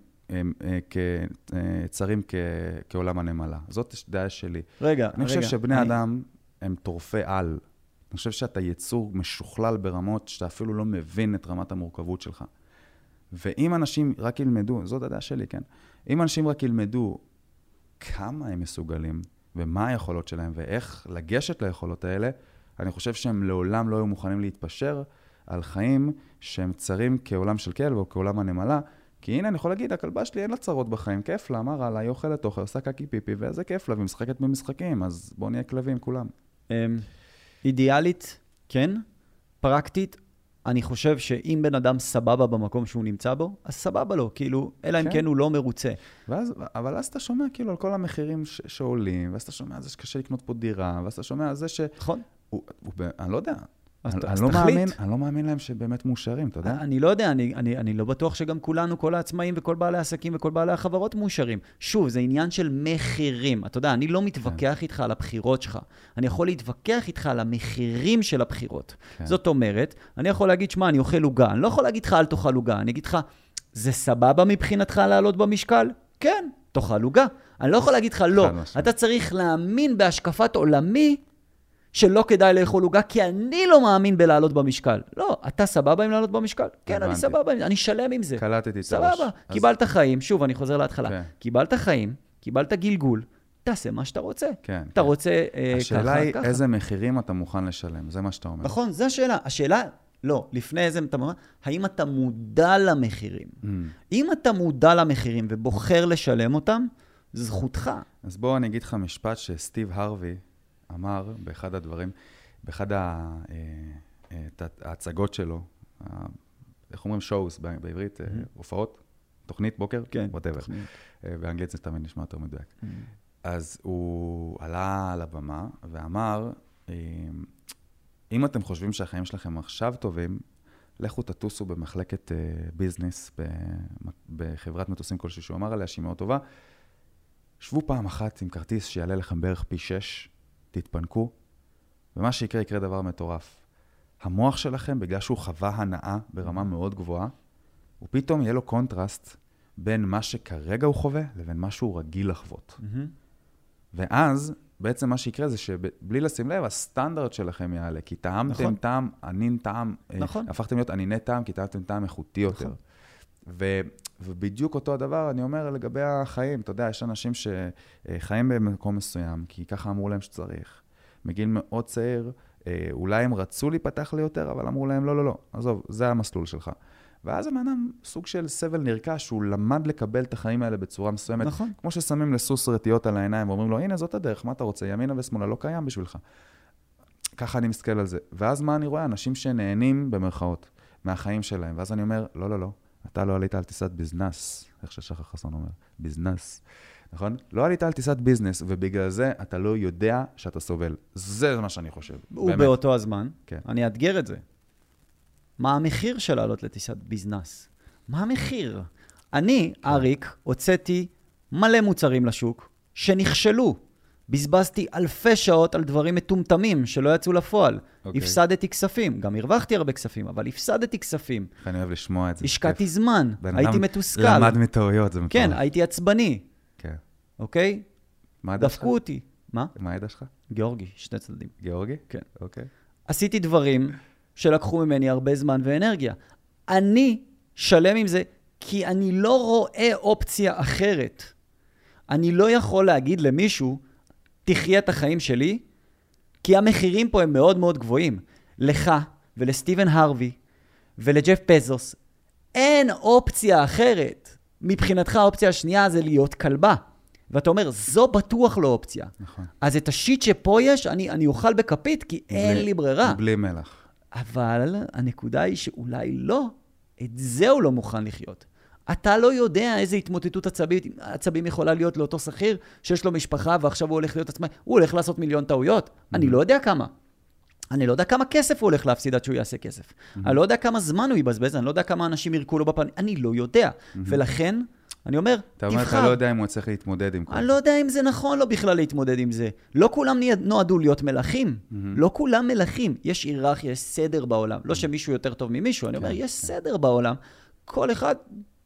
כצרים כעולם הנמלה. זאת דעה שלי. רגע, אני חושב רגע, שבני אני... אדם הם טורפי על. אני חושב שאתה יצור משוכלל ברמות שאתה אפילו לא מבין את רמת המורכבות שלך. ואם אנשים רק ילמדו, זאת הדעה שלי, כן? אם אנשים רק ילמדו כמה הם מסוגלים, ומה היכולות שלהם, ואיך לגשת ליכולות האלה, אני חושב שהם לעולם לא היו מוכנים להתפשר על חיים שהם צרים כעולם של כלב או כעולם הנמלה, כי הנה, אני יכול להגיד, הכלבה שלי אין לה צרות בחיים, כיף לה, מה רע לה, היא אוכלת אוכל, עושה קקי פיפי, וזה כיף לה, והיא משחקת במשחקים, אז בואו נהיה כלבים כולם. אידיאלית, כן. פרקטית, אני חושב שאם בן אדם סבבה במקום שהוא נמצא בו, אז סבבה לו, כאילו, אלא אם כן הוא לא מרוצה. ואז, אבל אז אתה שומע כאילו על כל המחירים ש- שעולים, ואז אתה שומע על זה שקשה לקנות פה דירה, ואז אתה שומע על זה ש... נכון. הוא, הוא, אני לא יודע. אז, אני, אז אני, לא תחליט. מאמין, אני לא מאמין להם שבאמת מאושרים, אתה יודע? אני לא יודע, אני, אני, אני לא בטוח שגם כולנו, כל העצמאים וכל בעלי העסקים וכל בעלי החברות מאושרים. שוב, זה עניין של מחירים. אתה יודע, אני לא מתווכח איתך על הבחירות שלך. אני יכול להתווכח איתך על המחירים של הבחירות. זאת אומרת, אני יכול להגיד, שמה, אני אוכל עוגה. אני לא יכול להגיד לך, אל תאכל עוגה. אני אגיד לך, זה סבבה מבחינתך לעלות במשקל? כן, תאכל עוגה. אני לא יכול להגיד לך, לא. אתה צריך להאמין בהשקפת עולמי שלא כדאי לאכול עוגה, כי אני לא מאמין בלעלות במשקל. לא, אתה סבבה עם לעלות במשקל? כן, אני סבבה, אני שלם עם זה. קלטתי את הראש. סבבה, קיבלת חיים, שוב, אני חוזר להתחלה. קיבלת חיים, קיבלת גלגול, תעשה מה שאתה רוצה. אתה רוצה ככה, השאלה היא איזה מחירים אתה מוכן לשלם, זה מה שאתה אומר. נכון, זו השאלה. השאלה, לא, לפני איזה, אתה אומר, האם אתה מודע למחירים? אם אתה מודע למחירים ובוחר לשלם אותם, זכותך. אז בוא אני אגיד לך משפט שסטיב הרווי אמר באחד הדברים, באחד ההצגות שלו, איך אומרים shows בעברית, הופעות, תוכנית בוקר, whatever. באנגלית זה תמיד נשמע יותר מדויק. אז הוא עלה על הבמה ואמר, אם אתם חושבים שהחיים שלכם עכשיו טובים, לכו תטוסו במחלקת ביזנס, בחברת מטוסים כלשהו, שהוא אמר עליה שהיא מאוד טובה, שבו פעם אחת עם כרטיס שיעלה לכם בערך פי שש, תתפנקו, ומה שיקרה יקרה דבר מטורף. המוח שלכם, בגלל שהוא חווה הנאה ברמה מאוד גבוהה, הוא פתאום יהיה לו קונטרסט בין מה שכרגע הוא חווה לבין מה שהוא רגיל לחוות. Mm-hmm. ואז בעצם מה שיקרה זה שבלי לשים לב, הסטנדרט שלכם יעלה, כי טעמתם נכון. טעם, ענין טעם, נכון. הפכתם להיות עניני טעם, כי טעמתם טעם איכותי יותר. נכון. ו, ובדיוק אותו הדבר אני אומר לגבי החיים. אתה יודע, יש אנשים שחיים במקום מסוים, כי ככה אמרו להם שצריך. מגיל מאוד צעיר, אולי הם רצו להיפתח לי יותר, אבל אמרו להם, לא, לא, לא, עזוב, זה המסלול שלך. ואז המאדם סוג של סבל נרכש, שהוא למד לקבל את החיים האלה בצורה מסוימת. נכון. כמו ששמים לסוס רטיות על העיניים, ואומרים לו, הנה, זאת הדרך, מה אתה רוצה? ימינה ושמאלה, לא קיים בשבילך. ככה אני מסתכל על זה. ואז מה אני רואה? אנשים שנהנים במרכאות מהחיים שלהם. ואז אני אומר, לא, לא, לא. אתה לא עלית על טיסת ביזנס, איך ששחר חסון אומר, ביזנס, נכון? לא עלית על טיסת ביזנס, ובגלל זה אתה לא יודע שאתה סובל. זה מה שאני חושב. ובאותו הזמן, כן. אני אתגר את זה. מה המחיר של לעלות לטיסת ביזנס? מה המחיר? אני, כן. אריק, הוצאתי מלא מוצרים לשוק שנכשלו. בזבזתי אלפי שעות על דברים מטומטמים שלא יצאו לפועל. Okay. הפסדתי כספים, גם הרווחתי הרבה כספים, אבל הפסדתי כספים. אני אוהב לשמוע את זה. השקעתי זמן, הייתי מתוסכל. למד מטעויות, זה מטורף. כן, הייתי עצבני. כן. אוקיי? מה ידע שלך? דפקו אותי. מה? מה ידע שלך? גיאורגי, שני צדדים. גיאורגי? כן. אוקיי. עשיתי דברים שלקחו ממני הרבה זמן ואנרגיה. אני שלם עם זה, כי אני לא רואה אופציה אחרת. אני לא יכול להגיד למישהו, תחיה את החיים שלי, כי המחירים פה הם מאוד מאוד גבוהים. לך ולסטיבן הרווי ולג'ף בזוס, אין אופציה אחרת. מבחינתך האופציה השנייה זה להיות כלבה. ואתה אומר, זו בטוח לא אופציה. נכון. אז את השיט שפה יש, אני, אני אוכל בכפית, כי בלי, אין לי ברירה. בלי מלח. אבל הנקודה היא שאולי לא, את זה הוא לא מוכן לחיות. אתה לא יודע איזה התמוטטות עצבית, עצבים יכולה להיות לאותו שכיר, שיש לו משפחה ועכשיו הוא הולך להיות עצמאי. הוא הולך לעשות מיליון טעויות. אני לא יודע כמה. אני לא יודע כמה כסף הוא הולך להפסיד עד שהוא יעשה כסף. אני לא יודע כמה זמן הוא יבזבז, אני לא יודע כמה אנשים ירקו לו בפנים. אני לא יודע. ולכן, אני אומר, אתה אומר, אתה לא יודע אם הוא צריך להתמודד עם כל זה. אני לא יודע אם זה נכון לו בכלל להתמודד עם זה. לא כולם נועדו להיות מלכים. לא כולם מלכים. יש היררכיה, יש סדר בעולם. לא שמישהו יותר טוב ממישהו. אני אומר, יש סדר בעולם. כל אחד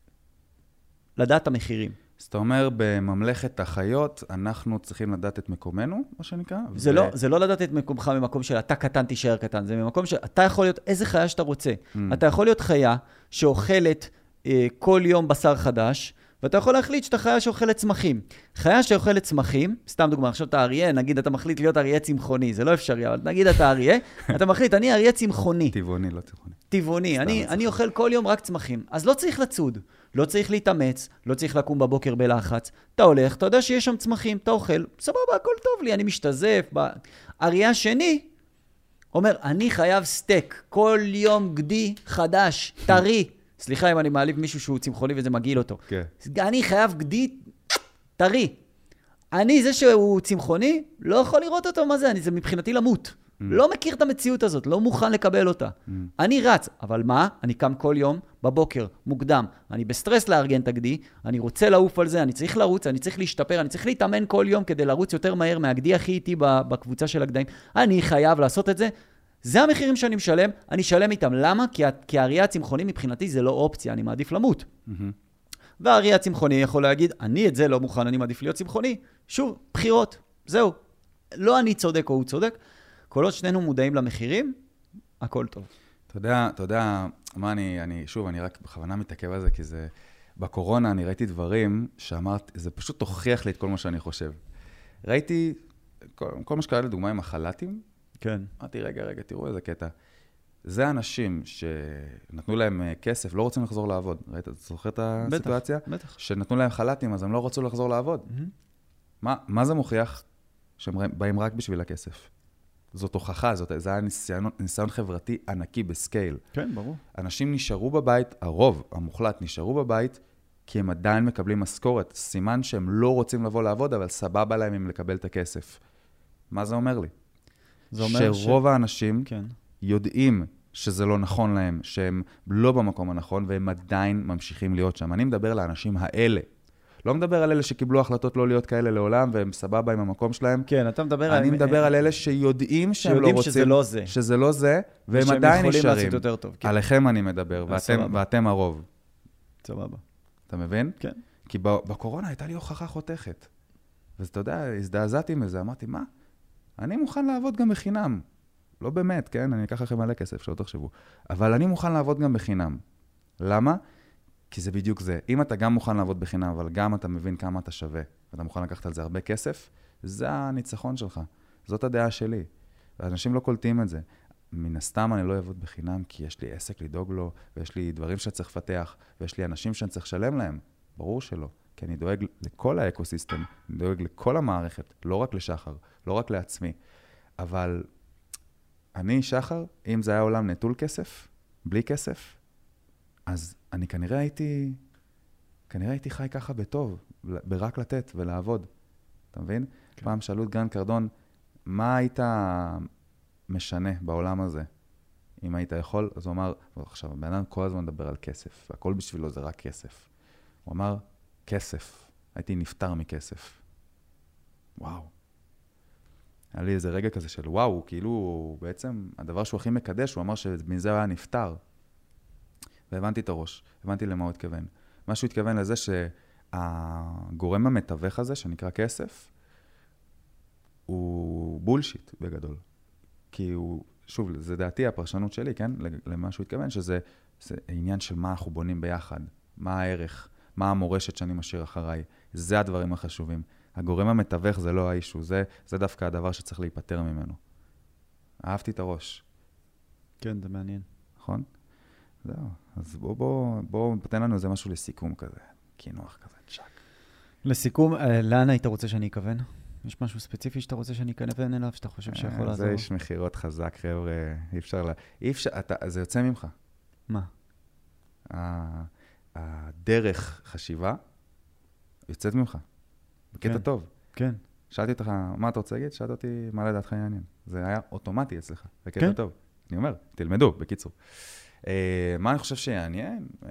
לדעת המחירים. אז אתה אומר, בממלכת החיות, אנחנו צריכים לדעת את מקומנו, מה שנקרא? זה, ו... לא, זה לא לדעת את מקומך ממקום של אתה קטן, תישאר קטן. זה ממקום שאתה יכול להיות איזה חיה שאתה רוצה. Mm. אתה יכול להיות חיה שאוכלת אה, כל יום בשר חדש, ואתה יכול להחליט שאתה חיה שאוכלת צמחים. חיה שאוכלת צמחים, סתם דוגמה, עכשיו אתה אריה, נגיד אתה מחליט להיות אריה צמחוני, זה לא אפשרי, אבל נגיד אתה אריה, אתה מחליט, אני אריה צמחוני. טבעוני, לא צמחוני. טבעוני, אני, אני אוכל כל יום רק צמחים. אז לא צריך לצוד, לא צריך להתאמץ, לא צריך לקום בבוקר בלחץ. אתה הולך, אתה יודע שיש שם צמחים, אתה אוכל, סבבה, הכל טוב לי, אני משתזף. אריה שני אומר, אני חייב סטייק, כל יום גדי חדש, טרי. סליחה אם אני מעליב מישהו שהוא צמחוני וזה מגעיל אותו. כן. אני חייב גדי טרי. אני, זה שהוא צמחוני, לא יכול לראות אותו מה זה, אני, זה מבחינתי למות. Mm. לא מכיר את המציאות הזאת, לא מוכן לקבל אותה. Mm. אני רץ, אבל מה? אני קם כל יום בבוקר, מוקדם. אני בסטרס לארגן את הגדי, אני רוצה לעוף על זה, אני צריך לרוץ, אני צריך להשתפר, אני צריך להתאמן כל יום כדי לרוץ יותר מהר מהגדי הכי איתי בקבוצה של הגדיים. אני חייב לעשות את זה. זה המחירים שאני משלם, אני אשלם איתם. למה? כי, כי האריה הצמחוני מבחינתי זה לא אופציה, אני מעדיף למות. Mm-hmm. והאריה הצמחוני יכול להגיד, אני את זה לא מוכן, אני מעדיף להיות צמחוני. שוב, בחירות, זהו. לא אני צודק או הוא צודק. כל עוד שנינו מודעים למחירים, הכל טוב. אתה יודע, אתה יודע, מה אני, אני, שוב, אני רק בכוונה מתעכב על זה, כי זה, בקורונה אני ראיתי דברים שאמרת, זה פשוט תוכיח לי את כל מה שאני חושב. ראיתי, כל, כל מה שקרה לדוגמה עם החלטים, כן. אמרתי, רגע, רגע, תראו איזה קטע. זה אנשים שנתנו להם כסף, לא רוצים לחזור לעבוד. ראית, אתה זוכר את הסיטואציה? בטח, בטח. שנתנו להם חלטים, אז הם לא רצו לחזור לעבוד. Mm-hmm. מה, מה זה מוכיח? שהם באים רק בשביל הכסף. זאת הוכחה, זאת, זה היה ניסיון, ניסיון חברתי ענקי בסקייל. כן, ברור. אנשים נשארו בבית, הרוב המוחלט נשארו בבית, כי הם עדיין מקבלים משכורת. סימן שהם לא רוצים לבוא לעבוד, אבל סבבה להם אם לקבל את הכסף. מה זה אומר לי? זה אומר שרוב ש... האנשים כן. יודעים שזה לא נכון להם, שהם לא במקום הנכון, והם עדיין ממשיכים להיות שם. אני מדבר לאנשים האלה. לא מדבר על אלה שקיבלו החלטות לא להיות כאלה לעולם, והם סבבה עם המקום שלהם. כן, אתה מדבר אני על... מדבר על אלה שיודעים שהם לא רוצים... שזה לא זה. שזה לא זה, והם עדיין נשארים. יותר טוב, כן. עליכם אני מדבר, ואתם, ואתם הרוב. סבבה. אתה מבין? כן. כי בקורונה הייתה לי הוכחה חותכת. ואתה יודע, הזדעזעתי מזה, אמרתי, מה? אני מוכן לעבוד גם בחינם. לא באמת, כן? אני אקח לכם מלא כסף, שלא תחשבו. אבל אני מוכן לעבוד גם בחינם. למה? כי זה בדיוק זה. אם אתה גם מוכן לעבוד בחינם, אבל גם אתה מבין כמה אתה שווה, ואתה מוכן לקחת על זה הרבה כסף, זה הניצחון שלך. זאת הדעה שלי. ואנשים לא קולטים את זה. מן הסתם אני לא אעבוד בחינם, כי יש לי עסק לדאוג לו, ויש לי דברים שצריך לפתח, ויש לי אנשים שאני צריך לשלם להם. ברור שלא. כי אני דואג לכל האקוסיסטם, אני דואג לכל המערכת, לא רק לשחר, לא רק לעצמי. אבל אני, שחר, אם זה היה עולם נטול כסף, בלי כסף, אז אני כנראה הייתי, כנראה הייתי חי ככה בטוב, ברק לתת ולעבוד. אתה מבין? כן. פעם שאלו את גרנט קרדון, מה היית משנה בעולם הזה? אם היית יכול, אז הוא אמר, עכשיו, הבן אדם כל הזמן מדבר על כסף, והכל בשבילו זה רק כסף. הוא אמר, כסף. הייתי נפטר מכסף. וואו. היה לי איזה רגע כזה של וואו, כאילו, בעצם הדבר שהוא הכי מקדש, הוא אמר שמזה היה נפטר. והבנתי את הראש, הבנתי למה הוא התכוון. מה שהוא התכוון לזה שהגורם המתווך הזה, שנקרא כסף, הוא בולשיט בגדול. כי הוא, שוב, זה דעתי הפרשנות שלי, כן? למה שהוא התכוון, שזה זה עניין של מה אנחנו בונים ביחד, מה הערך, מה המורשת שאני משאיר אחריי. זה הדברים החשובים. הגורם המתווך זה לא האישו, זה, זה דווקא הדבר שצריך להיפטר ממנו. אהבתי את הראש. כן, זה מעניין. נכון? זהו. אז בוא, בוא, בוא, תן לנו איזה משהו לסיכום כזה. כינוח כזה, צ'ק. לסיכום, לאן היית רוצה שאני אכוון? יש משהו ספציפי שאתה רוצה שאני אכוון אליו, שאתה חושב שיכול לעזור? זה יש מחירות חזק, חבר'ה. אי אפשר לה... אי אפשר, אתה, זה יוצא ממך. מה? הדרך חשיבה יוצאת ממך, בקטע כן. טוב. כן. שאלתי אותך, מה אתה רוצה להגיד? שאלת אותי, מה לדעתך יעניין? זה היה אוטומטי אצלך, בקטע כן. טוב. אני אומר, תלמדו, בקיצור. אה, מה אני חושב שיעניין? אה,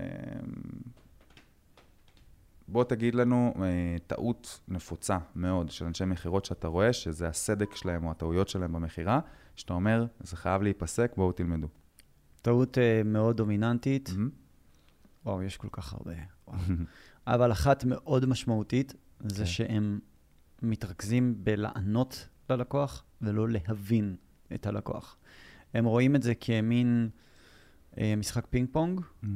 בוא תגיד לנו, אה, טעות נפוצה מאוד של אנשי מחירות שאתה רואה, שזה הסדק שלהם או הטעויות שלהם במחירה, שאתה אומר, זה חייב להיפסק, בואו תלמדו. טעות אה, מאוד דומיננטית. Mm-hmm. וואו, יש כל כך הרבה. וואו. אבל אחת מאוד משמעותית, זה כן. שהם מתרכזים בלענות ללקוח, ולא להבין את הלקוח. הם רואים את זה כמין אה, משחק פינג פונג, Mm-hmm.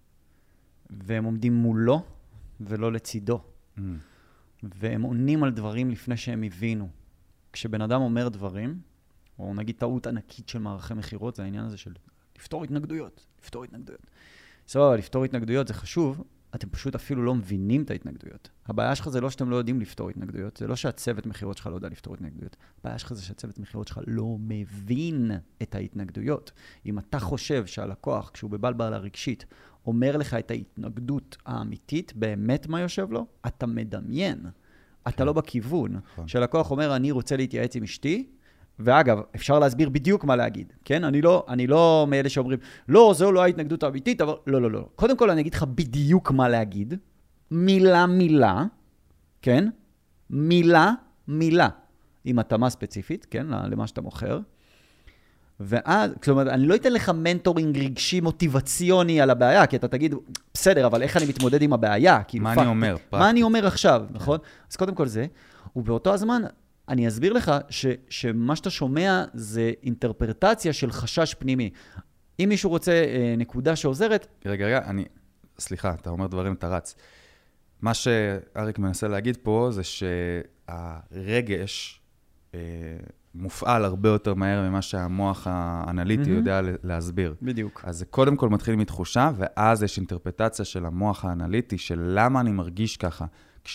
והם עומדים מולו, ולא לצידו. Mm-hmm. והם עונים על דברים לפני שהם הבינו. כשבן אדם אומר דברים, או נגיד טעות ענקית של מערכי מחירות, זה העניין הזה של לפתור התנגדויות, לפתור התנגדויות. סבבה, לפתור התנגדויות זה חשוב, אתם פשוט אפילו לא מבינים את ההתנגדויות. הבעיה שלך זה לא שאתם לא יודעים לפתור התנגדויות, זה לא שהצוות מחירות שלך לא יודע לפתור התנגדויות. הבעיה שלך זה שהצוות מחירות שלך לא מבין את ההתנגדויות. אם אתה חושב שהלקוח, כשהוא בבלבל הרגשית, אומר לך את ההתנגדות האמיתית, באמת מה יושב לו, אתה מדמיין. אתה לא בכיוון. כשהלקוח אומר, אני רוצה להתייעץ עם אשתי, ואגב, אפשר להסביר בדיוק מה להגיד, כן? אני לא, אני לא מאלה שאומרים, לא, זו לא ההתנגדות האמיתית, אבל לא, לא, לא. קודם כל, אני אגיד לך בדיוק מה להגיד, מילה, מילה, כן? מילה, מילה, עם התאמה ספציפית, כן? למה שאתה מוכר. ואז, כלומר, אני לא אתן לך מנטורינג רגשי מוטיבציוני על הבעיה, כי אתה תגיד, בסדר, אבל איך אני מתמודד עם הבעיה? מה אני אומר? מה אני אומר עכשיו, נכון? אז קודם כל זה, ובאותו הזמן, אני אסביר לך ש, שמה שאתה שומע זה אינטרפרטציה של חשש פנימי. אם מישהו רוצה אה, נקודה שעוזרת... רגע, רגע, אני... סליחה, אתה אומר דברים, אתה רץ. מה שאריק מנסה להגיד פה זה שהרגש אה, מופעל הרבה יותר מהר ממה שהמוח האנליטי mm-hmm. יודע להסביר. בדיוק. אז זה קודם כל מתחיל מתחושה, ואז יש אינטרפרטציה של המוח האנליטי, של למה אני מרגיש ככה,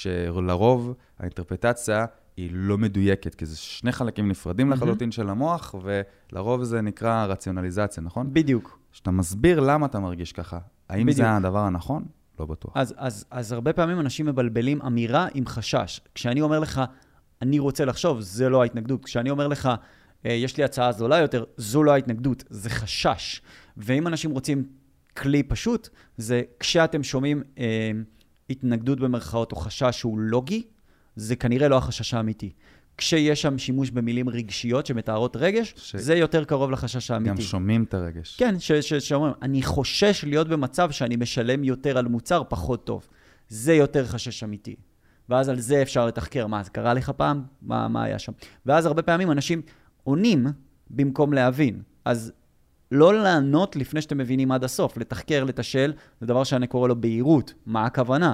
כשלרוב האינטרפרטציה היא לא מדויקת, כי זה שני חלקים נפרדים לחלוטין של המוח, ולרוב זה נקרא רציונליזציה, נכון? בדיוק. שאתה מסביר למה אתה מרגיש ככה. האם בדיוק. זה הדבר הנכון? לא בטוח. אז, אז, אז הרבה פעמים אנשים מבלבלים אמירה עם חשש. כשאני אומר לך, אני רוצה לחשוב, זה לא ההתנגדות. כשאני אומר לך, יש לי הצעה זולה יותר, זו לא ההתנגדות, זה חשש. ואם אנשים רוצים כלי פשוט, זה כשאתם שומעים אה, התנגדות במרכאות או חשש שהוא לוגי, זה כנראה לא החשש האמיתי. כשיש שם שימוש במילים רגשיות שמתארות רגש, ש... זה יותר קרוב לחשש האמיתי. גם שומעים את הרגש. כן, ש- ש- שאומרים, אני חושש להיות במצב שאני משלם יותר על מוצר פחות טוב. זה יותר חשש אמיתי. ואז על זה אפשר לתחקר. מה, זה קרה לך פעם? מה, מה היה שם? ואז הרבה פעמים אנשים עונים במקום להבין. אז לא לענות לפני שאתם מבינים עד הסוף. לתחקר, לתשל, זה דבר שאני קורא לו בהירות. מה הכוונה?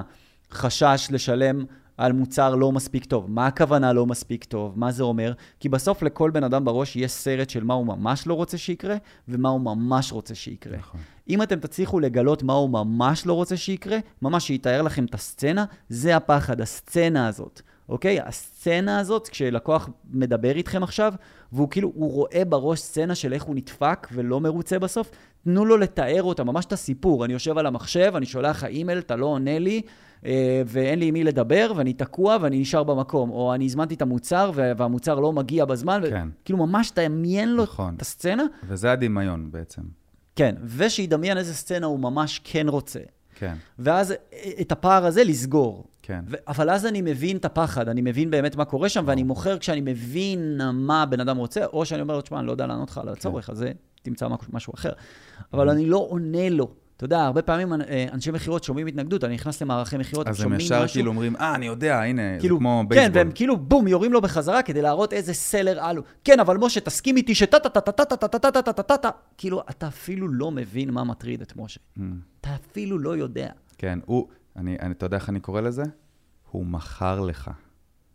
חשש לשלם על מוצר לא מספיק טוב. מה הכוונה לא מספיק טוב? מה זה אומר? כי בסוף לכל בן אדם בראש יש סרט של מה הוא ממש לא רוצה שיקרה, ומה הוא ממש רוצה שיקרה. נכון. אם אתם תצליחו לגלות מה הוא ממש לא רוצה שיקרה, ממש שיתאר לכם את הסצנה, זה הפחד, הסצנה הזאת. אוקיי? הסצנה הזאת, כשלקוח מדבר איתכם עכשיו, והוא כאילו, הוא רואה בראש סצנה של איך הוא נדפק ולא מרוצה בסוף, תנו לו לתאר אותה, ממש את הסיפור. אני יושב על המחשב, אני שולח לך אימייל, אתה לא עונה לי, ואין לי עם מי לדבר, ואני תקוע ואני נשאר במקום. או אני הזמנתי את המוצר, והמוצר לא מגיע בזמן, כן. וכאילו ממש תדמיין לו נכון. את הסצנה. וזה הדמיון בעצם. כן, ושידמיין איזה סצנה הוא ממש כן רוצה. כן. ואז את הפער הזה לסגור. כן. ו- אבל אז אני מבין את הפחד, אני מבין באמת מה קורה שם, ואני מוכר כשאני מבין מה בן אדם רוצה, או שאני אומר לו, תשמע, אני לא יודע לענות לך על הצורך, אז זה תמצא משהו אחר. אבל אני לא עונה לו. אתה יודע, הרבה פעמים אנשי מחירות שומעים התנגדות, אני נכנס למערכי מחירות, אז הם ישר כאילו אומרים, אה, אני יודע, הנה, זה כמו כן, בייסבול. והם כאילו, בום, יורים לו בחזרה כדי להראות איזה סלר עלו. כן, אבל משה, תסכים איתי שטה-טה-טה-טה-טה-טה-טה-טה-טה-טה, כאילו, אתה אפילו לא מבין מה מטריד את משה. אתה אפילו לא יודע. כן, הוא, אני, אתה יודע איך אני קורא לזה? הוא מכר לך.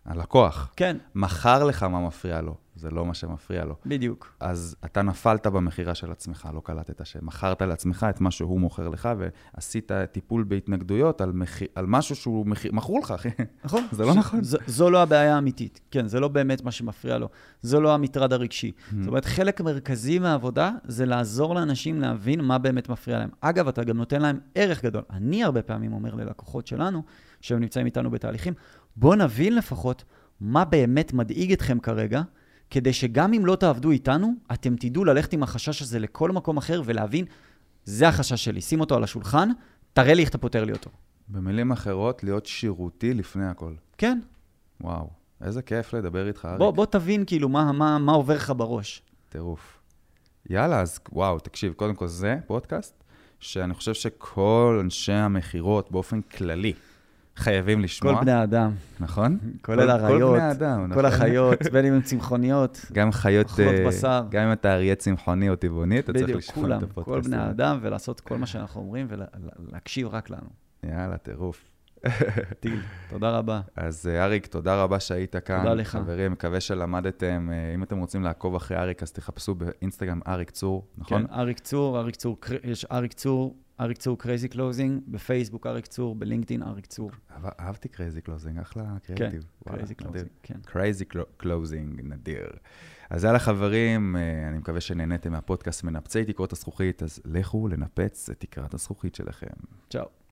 הלקוח. כן. מכר לך מה מפריע לו, זה לא מה שמפריע לו. בדיוק. אז אתה נפלת במחירה של עצמך, לא קלטת שמכרת לעצמך את מה שהוא מוכר לך, ועשית טיפול בהתנגדויות על, מחיר, על משהו שהוא מחיר, מכרו לך, אחי. נכון. זה לא נכון. ז, זו לא הבעיה האמיתית. כן, זה לא באמת מה שמפריע לו. זו לא המטרד הרגשי. Mm-hmm. זאת אומרת, חלק מרכזי מהעבודה זה לעזור לאנשים להבין מה באמת מפריע להם. אגב, אתה גם נותן להם ערך גדול. אני הרבה פעמים אומר ללקוחות שלנו, שהם נמצאים איתנו בתהליכים, בוא נבין לפחות מה באמת מדאיג אתכם כרגע, כדי שגם אם לא תעבדו איתנו, אתם תדעו ללכת עם החשש הזה לכל מקום אחר ולהבין, זה החשש שלי, שים אותו על השולחן, תראה לי איך אתה פותר לי אותו. במילים אחרות, להיות שירותי לפני הכל. כן. וואו, איזה כיף לדבר איתך, אריק. בוא, בוא תבין כאילו מה, מה, מה עובר לך בראש. טירוף. יאללה, אז וואו, תקשיב, קודם כל זה פודקאסט, שאני חושב שכל אנשי המחירות באופן כללי, חייבים לשמוע. כל בני האדם. נכון? כולל הריות. כל בני האדם, נכון? כל החיות, בין אם הם צמחוניות. גם חיות, אוכלות בשר. גם אם אתה אריה צמחוני או טבעוני, אתה צריך בדיוק, לשמוע כולם, את הפודקאסט. כל בני האדם, ולעשות כל מה שאנחנו אומרים, ולהקשיב רק לנו. יאללה, טירוף. טיל, תודה רבה. אז אריק, תודה רבה שהיית כאן. תודה לך. חברים, מקווה שלמדתם. אם אתם רוצים לעקוב אחרי אריק, אז תחפשו באינסטגרם אריק צור, נכון? כן, אריק צור, אריק צור, יש אריק צור, אריק צור קרייזי קלוזינג, בפייסבוק אריק צור, בלינקדאין אריק צור. אהבתי קרייזי קלוזינג, אחלה קריאיטיב. כן, קרייזי קלוזינג, כן. קרייזי קלוזינג, נדיר. אז יאללה חברים, אני מקווה שנהניתם מהפודקאסט מנפצי תקרות הזכוכית, אז לכו לנפץ את תקרת הזכוכית שלכם. צ'או.